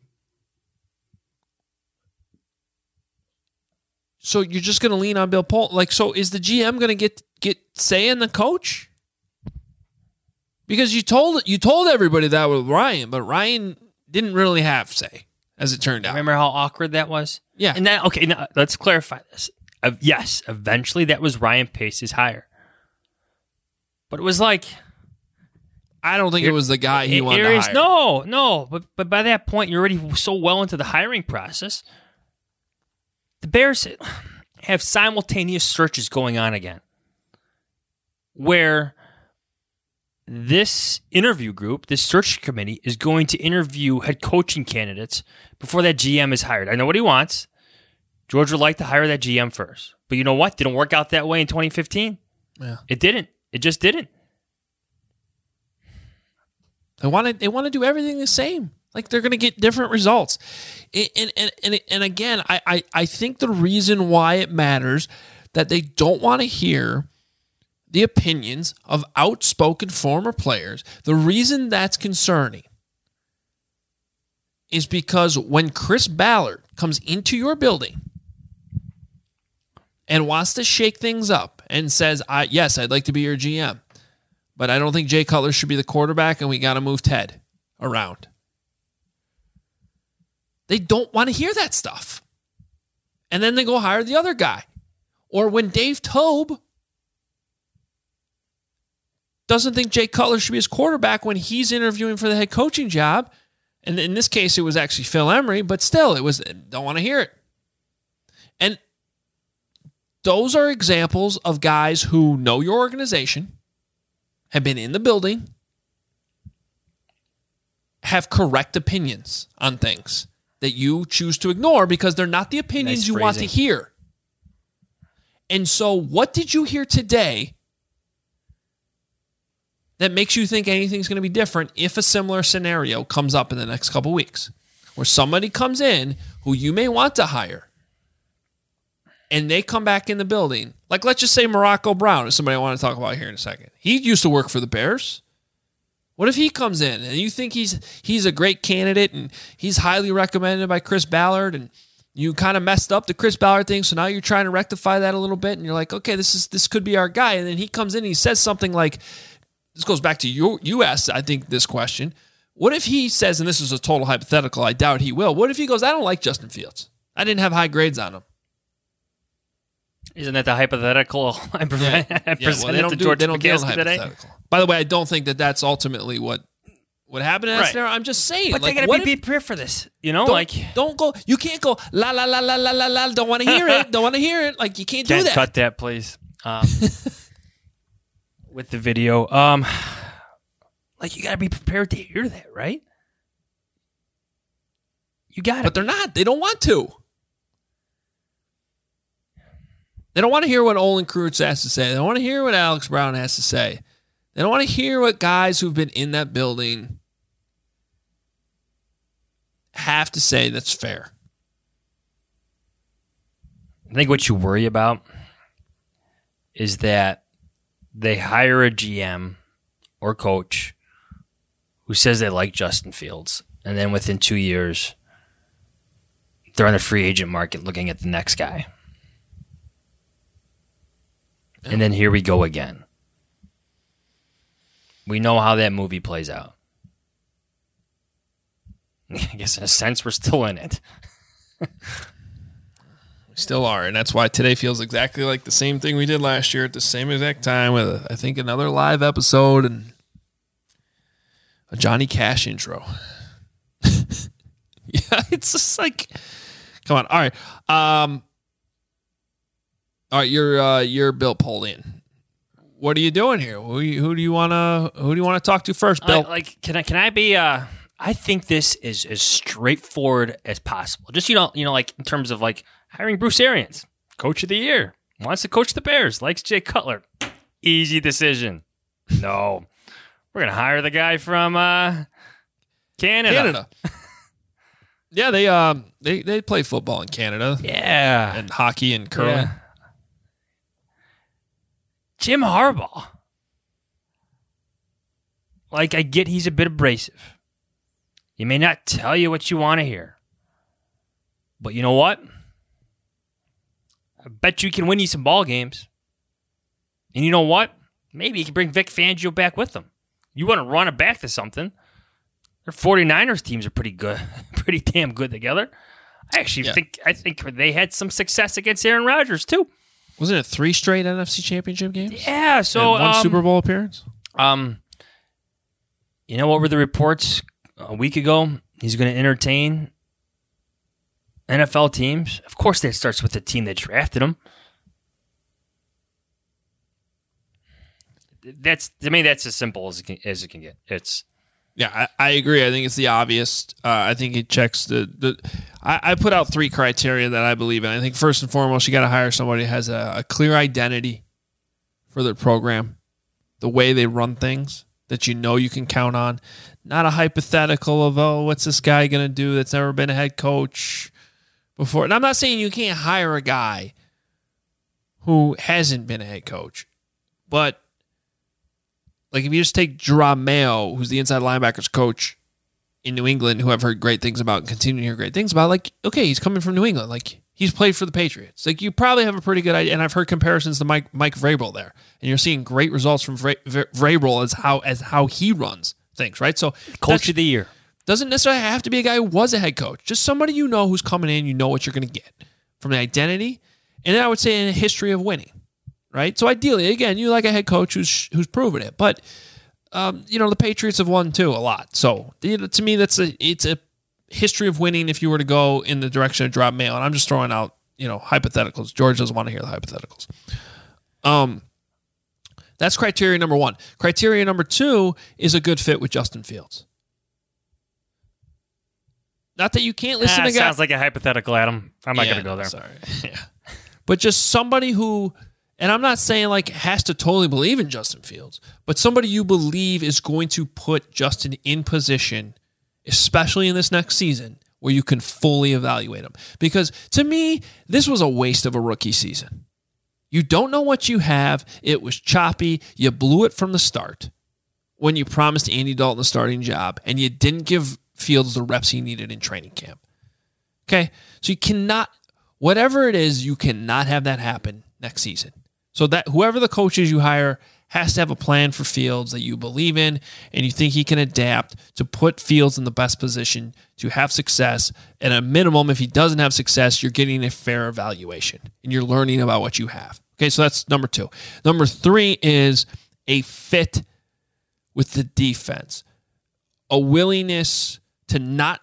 so you're just going to lean on Bill Polian, like, so is the G M going to get get say in the coach? Because you told you told everybody that with Ryan, but Ryan didn't really have say, as it turned out. Remember how awkward that was? Yeah. And that, okay, now let's clarify this. Uh, yes, eventually that was Ryan Pace's hire. But it was like, I don't think it was the guy he wanted to areas- hire. No, no. But but by that point, you're already so well into the hiring process. The Bears have simultaneous searches going on again, where this interview group, this search committee, is going to interview head coaching candidates before that G M is hired. I know what he wants. George would like to hire that G M first. But you know what? Didn't work out that way in twenty fifteen. Yeah. It didn't. It just didn't. They want to they want to do everything the same. Like they're going to get different results. And, and, and, and again, I, I, I think the reason why it matters that they don't want to hear the opinions of outspoken former players, the reason that's concerning is because when Chris Ballard comes into your building and wants to shake things up and says, I, yes, I'd like to be your G M, but I don't think Jay Cutler should be the quarterback and we got to move Ted around. They don't want to hear that stuff. And then they go hire the other guy. Or when Dave Tobe doesn't think Jay Cutler should be his quarterback when he's interviewing for the head coaching job, and in this case it was actually Phil Emery, but still, it was, don't want to hear it. And those are examples of guys who know your organization, have been in the building, have correct opinions on things that you choose to ignore because they're not the opinions Nice you want to phrasing. hear. And so what did you hear today that makes you think anything's going to be different if a similar scenario comes up in the next couple weeks where somebody comes in who you may want to hire and they come back in the building? Like, let's just say Morocco Brown is somebody I want to talk about here in a second. He used to work for the Bears. What if he comes in and you think he's he's a great candidate and he's highly recommended by Chris Ballard and you kind of messed up the Chris Ballard thing, so now you're trying to rectify that a little bit and you're like, okay, this is this could be our guy. And then he comes in and he says something like, this goes back to you, you asked, I think, this question. What if he says, and this is a total hypothetical, I doubt he will, what if he goes, I don't like Justin Fields. I didn't have high grades on him. Isn't that the hypothetical I pre- Yeah. I Yeah, well, presented they don't to do- George they don't deal in McCaskey today? hypothetical. By the way, I don't think that that's ultimately what what happened in that Right. scenario. I'm just saying. But like, they what gotta be if- prepared for this. You know, don't, like don't go. You can't go la la la la la la la. Don't want to hear it. Don't want to hear it. Like you can't, can't do that. cut that, please. Um, with the video, um, like you gotta be prepared to hear that, right? You got it. But they're not. They don't want to. They don't want to hear what Olin Kreutz has to say. They don't want to hear what Alex Brown has to say. They don't want to hear what guys who've been in that building have to say that's fair. I think what you worry about is that they hire a G M or coach who says they like Justin Fields, and then within two years, they're on the free agent market looking at the next guy. And then here we go again. We know how that movie plays out. I guess in a sense, we're still in it. We still are, and that's why today feels exactly like the same thing we did last year at the same exact time with, I think, another live episode and a Johnny Cash intro. Yeah, it's just like, come on. All right. Um, all right, you're uh, you're Bill Polian. What are you doing here? Who, who do you want to who do you want to talk to first, Bill? Uh, like, can I can I be? Uh, I think this is as straightforward as possible. Just you know, you know, like in terms of like hiring Bruce Arians, coach of the year, wants to coach the Bears, likes Jay Cutler, easy decision. No, we're gonna hire the guy from uh, Canada. Canada. Yeah, they um they they play football in Canada. Yeah, and hockey and curling. Yeah. Jim Harbaugh. Like, I get he's a bit abrasive. He may not tell you what you want to hear. But you know what? I bet you can win you some ball games. And you know what? Maybe he can bring Vic Fangio back with him. You want to run it back to something. Their 49ers teams are pretty good. Pretty damn good together. I actually Yeah. think I think they had some success against Aaron Rodgers, too. Wasn't it three straight N F C Championship games? Yeah, so And one um, Super Bowl appearance. Um, you know what were the reports a week ago? He's going to entertain N F L teams. Of course, that starts with the team that drafted him. That's to me. That's as simple as it can, as it can get. It's Yeah, I, I agree. I think it's the obvious. Uh, I think it checks the. the I, I put out three criteria that I believe in. I think first and foremost, you got to hire somebody who has a, a clear identity for their program, the way they run things, that you know you can count on. Not a hypothetical of, oh, what's this guy going to do that's never been a head coach before. And I'm not saying you can't hire a guy who hasn't been a head coach. But, like, if you just take Jerome Mayo, who's the inside linebackers coach in New England, who I've heard great things about and continue to hear great things about, like, okay, he's coming from New England. Like, he's played for the Patriots. Like, you probably have a pretty good idea. And I've heard comparisons to Mike Mike Vrabel there. And you're seeing great results from Vra- Vrabel as how as how he runs things, right? So Coach of the year. Doesn't necessarily have to be a guy who was a head coach. Just somebody you know who's coming in, you know what you're going to get from the identity. And then I would say in a history of winning, right? So ideally, again, you like a head coach who's who's proven it. But, um, you know, the Patriots have won too a lot. So you know, to me, that's a it's a history of winning if you were to go in the direction of drop mail. And I'm just throwing out, you know, hypotheticals. George doesn't want to hear the hypotheticals. Um, that's criteria number one. Criteria number two is a good fit with Justin Fields. Not that you can't listen ah, to guys. Sounds like a hypothetical, Adam. I'm not Yeah, going to go there. Sorry. Yeah. But just somebody who, and I'm not saying like has to totally believe in Justin Fields, but somebody you believe is going to put Justin in position, especially in this next season, where you can fully evaluate him. Because to me, this was a waste of a rookie season. You don't know what you have. It was choppy. You blew it from the start when you promised Andy Dalton the starting job, and you didn't give Fields the reps he needed in training camp. Okay? So you cannot, whatever it is, you cannot have that happen next season. So that whoever the coaches you hire has to have a plan for Fields that you believe in and you think he can adapt to put Fields in the best position to have success. At a minimum, if he doesn't have success, you're getting a fair evaluation and you're learning about what you have. Okay, so that's number two. Number three is a fit with the defense, a willingness to not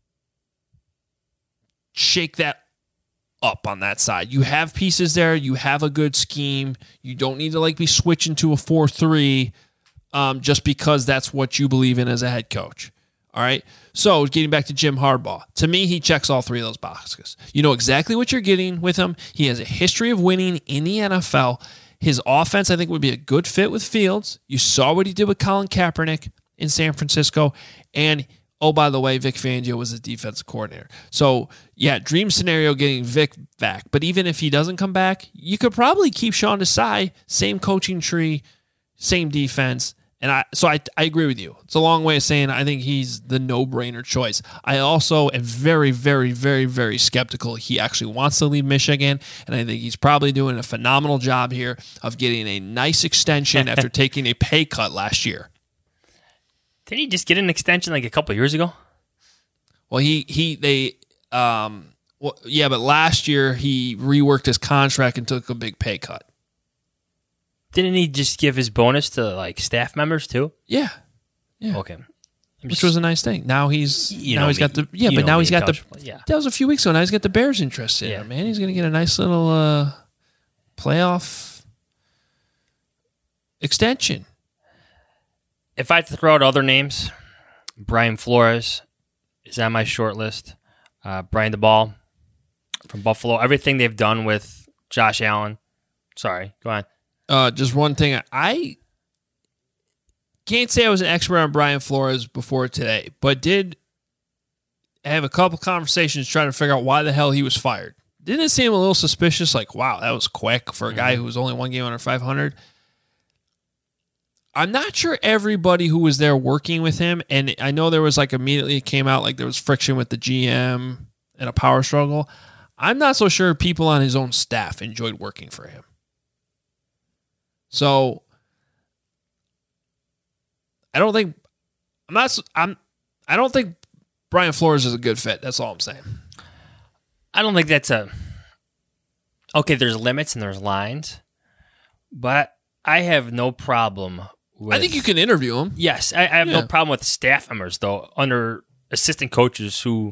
shake that up on that side. You have pieces there. You have a good scheme. You don't need to like be switching to a four three um, just because that's what you believe in as a head coach. All right. So getting back to Jim Harbaugh, to me, he checks all three of those boxes. You know exactly what you're getting with him. He has a history of winning in the N F L. His offense, I think, would be a good fit with Fields. You saw what he did with Colin Kaepernick in San Francisco. And oh, by the way, Vic Fangio was the defensive coordinator. So, yeah, dream scenario getting Vic back. But even if he doesn't come back, you could probably keep Sean Desai, same coaching tree, same defense. And I, so I, I agree with you. It's a long way of saying I think he's the no-brainer choice. I also am very, very, very, very skeptical he actually wants to leave Michigan, and I think he's probably doing a phenomenal job here of getting a nice extension after taking a pay cut last year. Didn't he just get an extension like a couple of years ago? Well, he he they um well, yeah, but last year he reworked his contract and took a big pay cut. Didn't he just give his bonus to like staff members too? Yeah, yeah. Okay, I'm which just, was a nice thing. Now he's you now know he's me. got the yeah, You but know now me, he's got college the football, yeah. That was a few weeks ago. Now he's got the Bears interested. Yeah. in him, man. He's gonna get a nice little uh, playoff extension. If I had to throw out other names, Brian Flores is on my short list. Uh, Brian DeBall from Buffalo. Everything they've done with Josh Allen. Sorry, go on. Uh, just one thing. I can't say I was an expert on Brian Flores before today, but did have a couple conversations trying to figure out why the hell he was fired. Didn't it seem a little suspicious? Like, wow, that was quick for a guy Mm-hmm. who was only one game under five hundred. I'm not sure everybody who was there working with him, and I know there was like immediately it came out like there was friction with the G M and a power struggle. I'm not so sure people on his own staff enjoyed working for him. So I don't think I'm not I'm I don't think Brian Flores is a good fit. That's all I'm saying. I don't think that's a okay. There's limits and there's lines, but I have no problem with. I think you can interview him. Yes, I, I have Yeah. no problem with staff members though under assistant coaches who,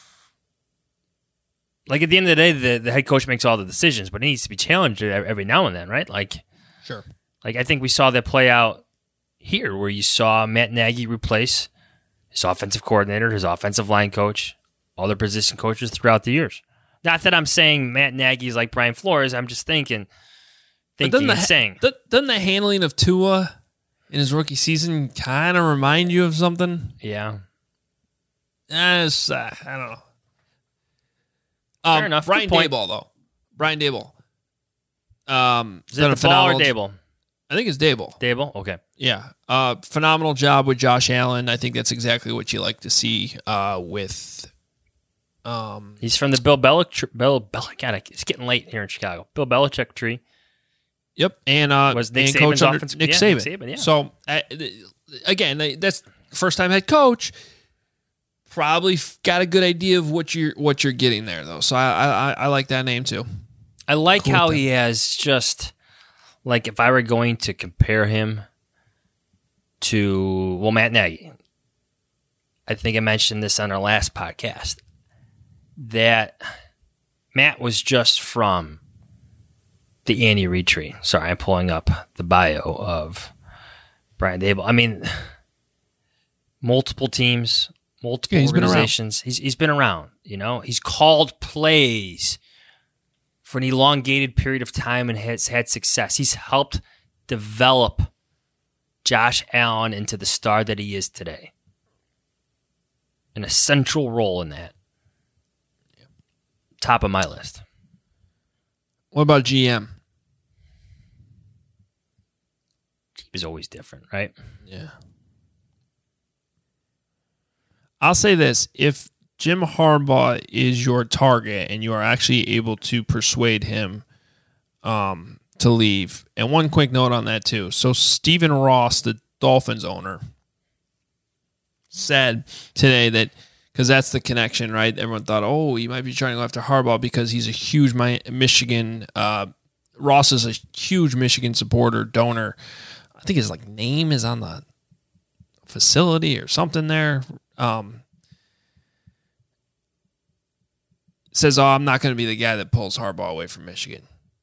like at the end of the day, the, the head coach makes all the decisions, but he needs to be challenged every now and then, right? Like, Sure. like I think we saw that play out here, where you saw Matt Nagy replace his offensive coordinator, his offensive line coach, all their position coaches throughout the years. Not that I'm saying Matt Nagy is like Brian Flores. I'm just thinking, But thinking doesn't and the, saying. do- doesn't the handling of Tua in his rookie season kind of remind you of something? Yeah. Yes, uh, I don't know. Um, Fair enough. Brian Good point. Daboll, though. Brian Daboll. Um, Is it done a the ball or phenomenal- Dable? I think it's Daboll. Dable? Okay. Yeah. Uh, phenomenal job with Josh Allen. I think that's exactly what you like to see uh, with. Um, He's from the Bill Belichick. Bill Belichick. God, it's getting late here in Chicago. Bill Belichick tree. Yep, and uh, Was Nick and Saban's coach under offensive- Nick yeah, Saban. Nick Saban, yeah. So uh, again, they- that's first time head coach. Probably f- got a good idea of what you're what you're getting there, though. So I I, I like that name too. I like Cool how with he has just like if I were going to compare him to well Matt Nagy. I think I mentioned this on our last podcast that Matt was just from the Andy Reid tree. Sorry, I'm pulling up the bio of Brian Daboll. I mean, multiple teams, multiple Yeah, he's been around. organizations. He's he's been around. You know, he's called plays for an elongated period of time and has had success. He's helped develop Josh Allen into the star that he is today. An essential role in that. Top of my list. What about G M? He's always different, right? Yeah. I'll say this. If Jim Harbaugh is your target and you are actually able to persuade him um, to leave, and one quick note on that too. So Stephen Ross, the Dolphins owner, said today that, because that's the connection, right? Everyone thought, oh, he might be trying to go after Harbaugh because he's a huge Mi- Michigan. Uh, Ross is a huge Michigan supporter, donor. I think his like name is on the facility or something there. Um, says, oh, I'm not going to be the guy that pulls Harbaugh away from Michigan.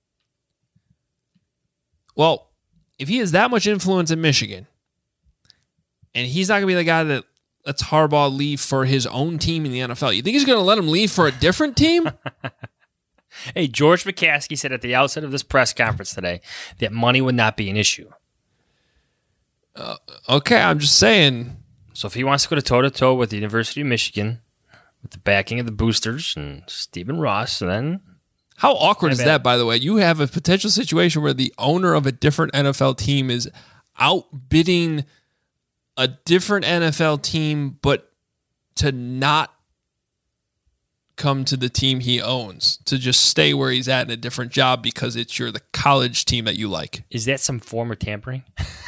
Well, if he has that much influence in Michigan, and he's not going to be the guy that lets Harbaugh leave for his own team in the N F L, you think he's going to let him leave for a different team? Hey, George McCaskey said at the outset of this press conference today that money would not be an issue. Uh, okay, I'm just saying. So if he wants to go to toe-to-toe with the University of Michigan, with the backing of the boosters and Stephen Ross, then... How awkward is bad. that, by the way? You have a potential situation where the owner of a different N F L team is outbidding a different N F L team, but to not come to the team he owns, to just stay where he's at in a different job because it's your the college team that you like. Is that some form of tampering?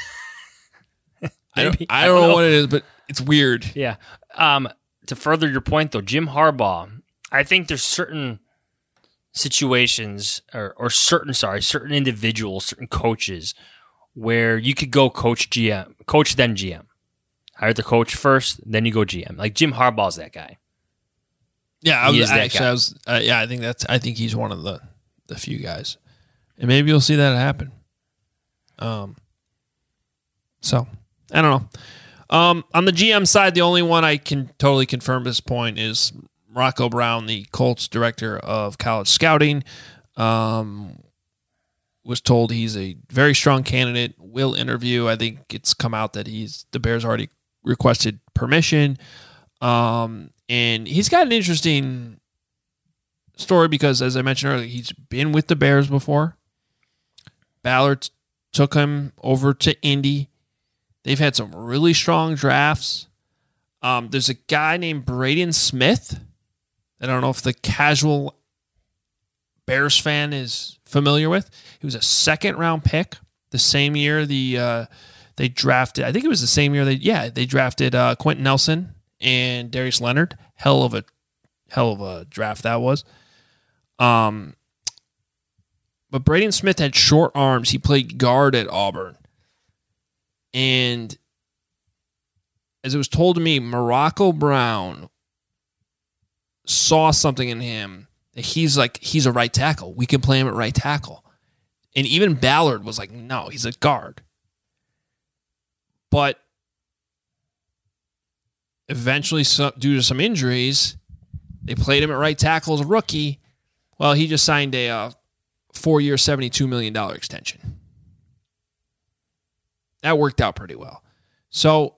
I don't, Maybe. I don't know what it is, but it's weird. Yeah. Um, to further your point, though, Jim Harbaugh, I think there's certain situations or, or certain, sorry, certain individuals, certain coaches where you could go coach G M, coach then G M. Hire the coach first, then you go G M. Like Jim Harbaugh's that guy. Yeah, I He was is that actually, guy. I was, uh, yeah, I think that's, I think he's one of the, the few guys, and maybe you'll see that happen. Um, so I don't know. Um, on the G M side, the only one I can totally confirm at this point is Rocco Brown, the Colts director of college scouting. Um, was told he's a very strong candidate. Will interview. I think it's come out that he's the Bears already requested permission. Um, and he's got an interesting story because, as I mentioned earlier, he's been with the Bears before. Ballard took him over to Indy. They've had some really strong drafts. Um, there's a guy named Braden Smith. I don't know if the casual Bears fan is familiar with. He was a second round pick the same year the uh, they drafted. I think it was the same year they yeah they drafted uh, Quentin Nelson and Darius Leonard. Hell of a hell of a draft that was. Um, but Braden Smith had short arms. He played guard at Auburn. And as it was told to me, Morocco Brown saw something in him that he's like, he's a right tackle. We can play him at right tackle. And even Ballard was like, no, he's a guard. But eventually, so, due to some injuries, they played him at right tackle as a rookie. Well, he just signed a uh, four-year, seventy-two million dollars extension. That worked out pretty well. So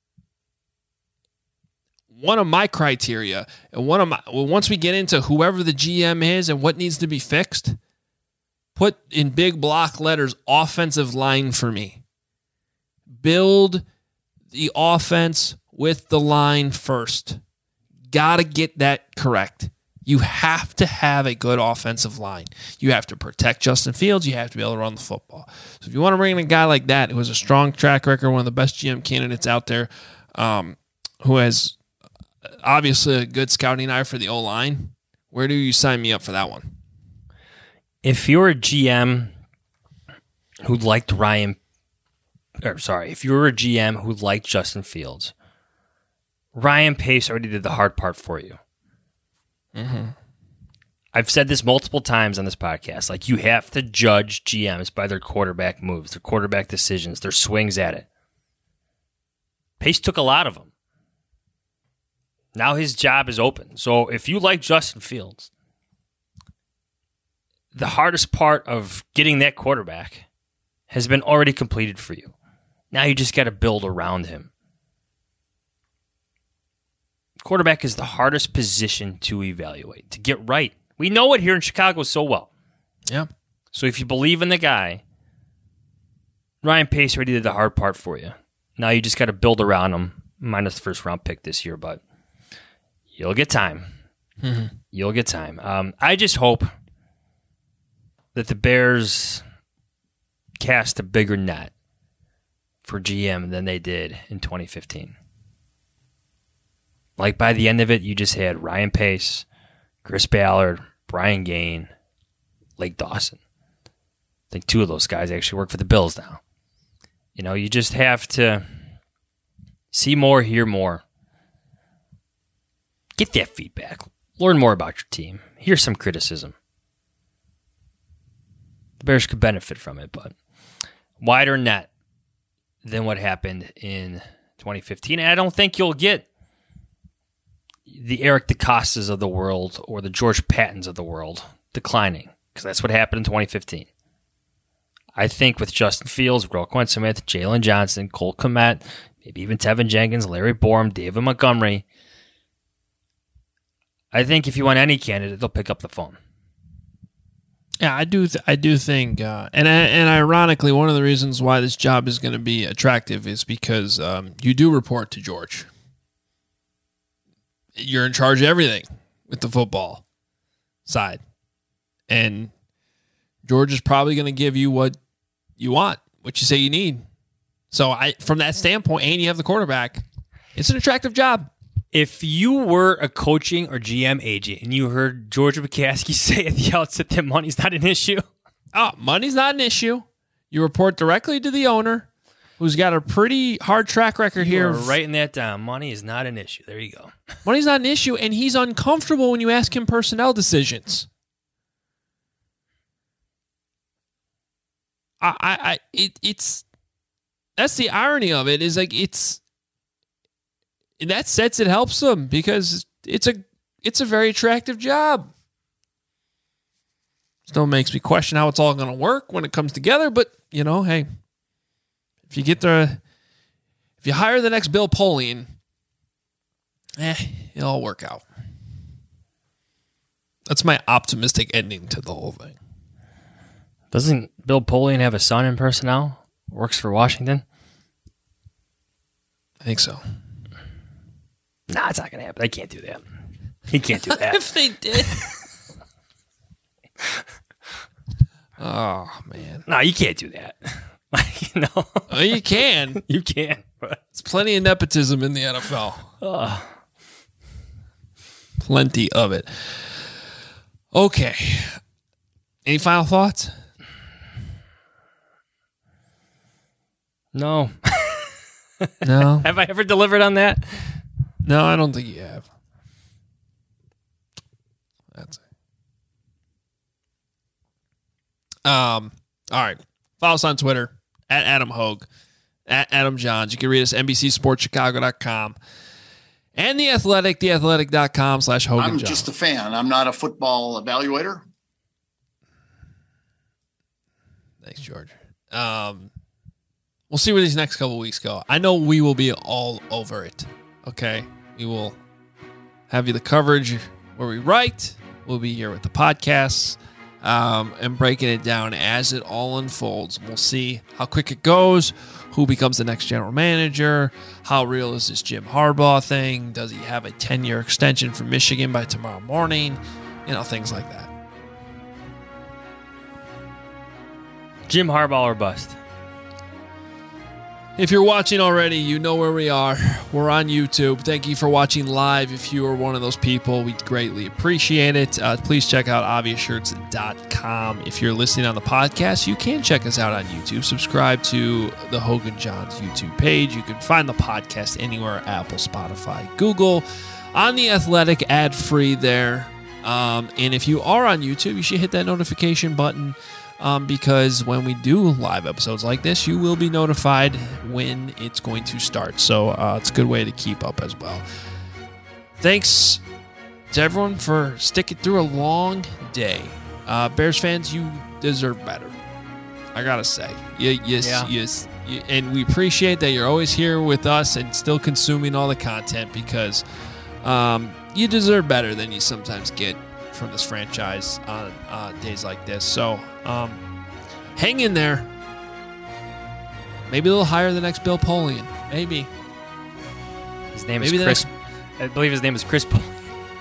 one of my criteria, and one of my, well, once we get into whoever the G M is and what needs to be fixed, put in big block letters, offensive line for me. Build the offense with the line first. Got to get that correct. You have to have a good offensive line. You have to protect Justin Fields. You have to be able to run the football. So if you want to bring in a guy like that who has a strong track record, one of the best G M candidates out there, um, who has obviously a good scouting eye for the O-line, where do you sign me up for that one? If you're a G M who liked Ryan, or sorry, if you were a G M who liked Justin Fields, Ryan Pace already did the hard part for you. Mm-hmm. I've said this multiple times on this podcast. Like, you have to judge G Ms by their quarterback moves, their quarterback decisions, their swings at it. Pace took a lot of them. Now his job is open. So if you like Justin Fields, the hardest part of getting that quarterback has been already completed for you. Now you just got to build around him. Quarterback is the hardest position to evaluate, to get right. We know it here in Chicago so well. Yeah. So if you believe in the guy, Ryan Pace already did the hard part for you. Now you just got to build around him, minus the first round pick this year, but you'll get time. Mm-hmm. You'll get time. Um, I just hope that the Bears cast a bigger net for G M than they did in twenty fifteen. Like, by the end of it, you just had Ryan Pace, Chris Ballard, Brian Gain, Lake Dawson. I think two of those guys actually work for the Bills now. You know, you just have to see more, hear more. Get that feedback. Learn more about your team. Hear some criticism. The Bears could benefit from it, but wider net than what happened in twenty fifteen. And I don't think you'll get the Eric DeCostas of the world or the George Pattons of the world declining, because that's what happened in twenty fifteen. I think with Justin Fields, Roquan Smith, Jalen Johnson, Cole Kmet, maybe even Tevin Jenkins, Larry Borum, David Montgomery, I think if you want any candidate, they'll pick up the phone. Yeah, I do. Th- I do think, uh, and and ironically, one of the reasons why this job is going to be attractive is because um, you do report to George. You're in charge of everything with the football side, and George is probably going to give you what you want, what you say you need. So, I, from that standpoint, and you have the quarterback, it's an attractive job. If you were a coaching or G M agent and you heard George McCaskey say at the outset that money's not an issue, oh, money's not an issue. You report directly to the owner, who's got a pretty hard track record you here. are writing that down. Money is not an issue. There you go. Money's not an issue, and he's uncomfortable when you ask him personnel decisions. I, I, I it, it's that's the irony of it. Is like it's in that sense it helps him because it's a it's a very attractive job. Still makes me question how it's all going to work when it comes together, but you know, hey, if you get the if you hire the next Bill Polian, eh, it'll all work out. That's my optimistic ending to the whole thing. Doesn't Bill Polian have a son in personnel? Works for Washington? I think so. Nah, it's not going to happen. They can't do that. He can't do that. If they did. Oh, man. No, you can't do that. Like, you know. Oh, you can. You can. But there's plenty of nepotism in the N F L. Uh, plenty of it. Okay. Any final thoughts? No. No. Have I ever delivered on that? No, I don't think you have. That's it. Um, all right. Follow us on Twitter at Adam Hogue, at Adam Johns. You can read us at N B C Sports Chicago dot com and The Athletic, the athletic dot com slash Hogue. I'm just a fan. I'm not a football evaluator. Thanks, George. Um, we'll see where these next couple weeks go. I know we will be all over it. Okay, we will have you the coverage where we write. We'll be here with the podcasts um, and breaking it down as it all unfolds. We'll see how quick it goes, who becomes the next general manager, how real is this Jim Harbaugh thing? Does he have a ten-year extension for Michigan by tomorrow morning? You know, things like that. Jim Harbaugh or bust. If you're watching already, you know where we are. We're on YouTube. Thank you for watching live. If you are one of those people, we greatly appreciate it. Uh, please check out obvious shirts dot com. If you're listening on the podcast, you can check us out on YouTube. Subscribe to the Hogan Johns YouTube page. You can find the podcast anywhere, Apple, Spotify, Google, on The Athletic, ad-free there. Um, and if you are on YouTube, you should hit that notification button. Um, because when we do live episodes like this, you will be notified when it's going to start. So uh, it's a good way to keep up as well. Thanks to everyone for sticking through a long day. Uh, Bears fans, you deserve better. I gotta say, you, you, Yeah. you, you, and we appreciate that you're always here with us and still consuming all the content because um, you deserve better than you sometimes get from this franchise on uh, days like this. So um, hang in there. Maybe a little higher than next Bill Polian. Maybe. His name Maybe is the Chris. next- I believe his name is Chris Polian.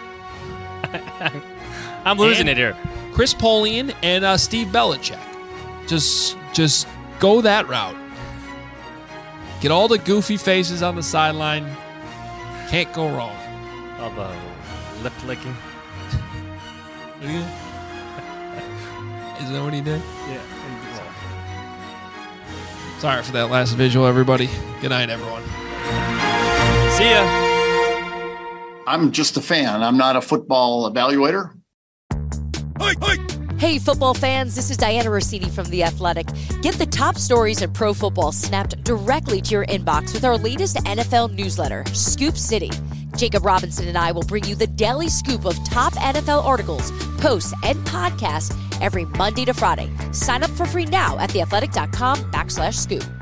I'm losing And it here. Chris Polian and uh, Steve Belichick. Just, just go that route. Get all the goofy faces on the sideline. Can't go wrong. All the lip licking. Is that what he did? Yeah. Sorry for that last visual, everybody. Good night, everyone. See ya. I'm just a fan. I'm not a football evaluator. Hey, football fans, this is Diana Rossini from The Athletic. Get the top stories in pro football snapped directly to your inbox with our latest N F L newsletter, Scoop City. Jacob Robinson and I will bring you the daily scoop of top N F L articles, posts, and podcasts every Monday to Friday. Sign up for free now at theathletic.com backslash scoop.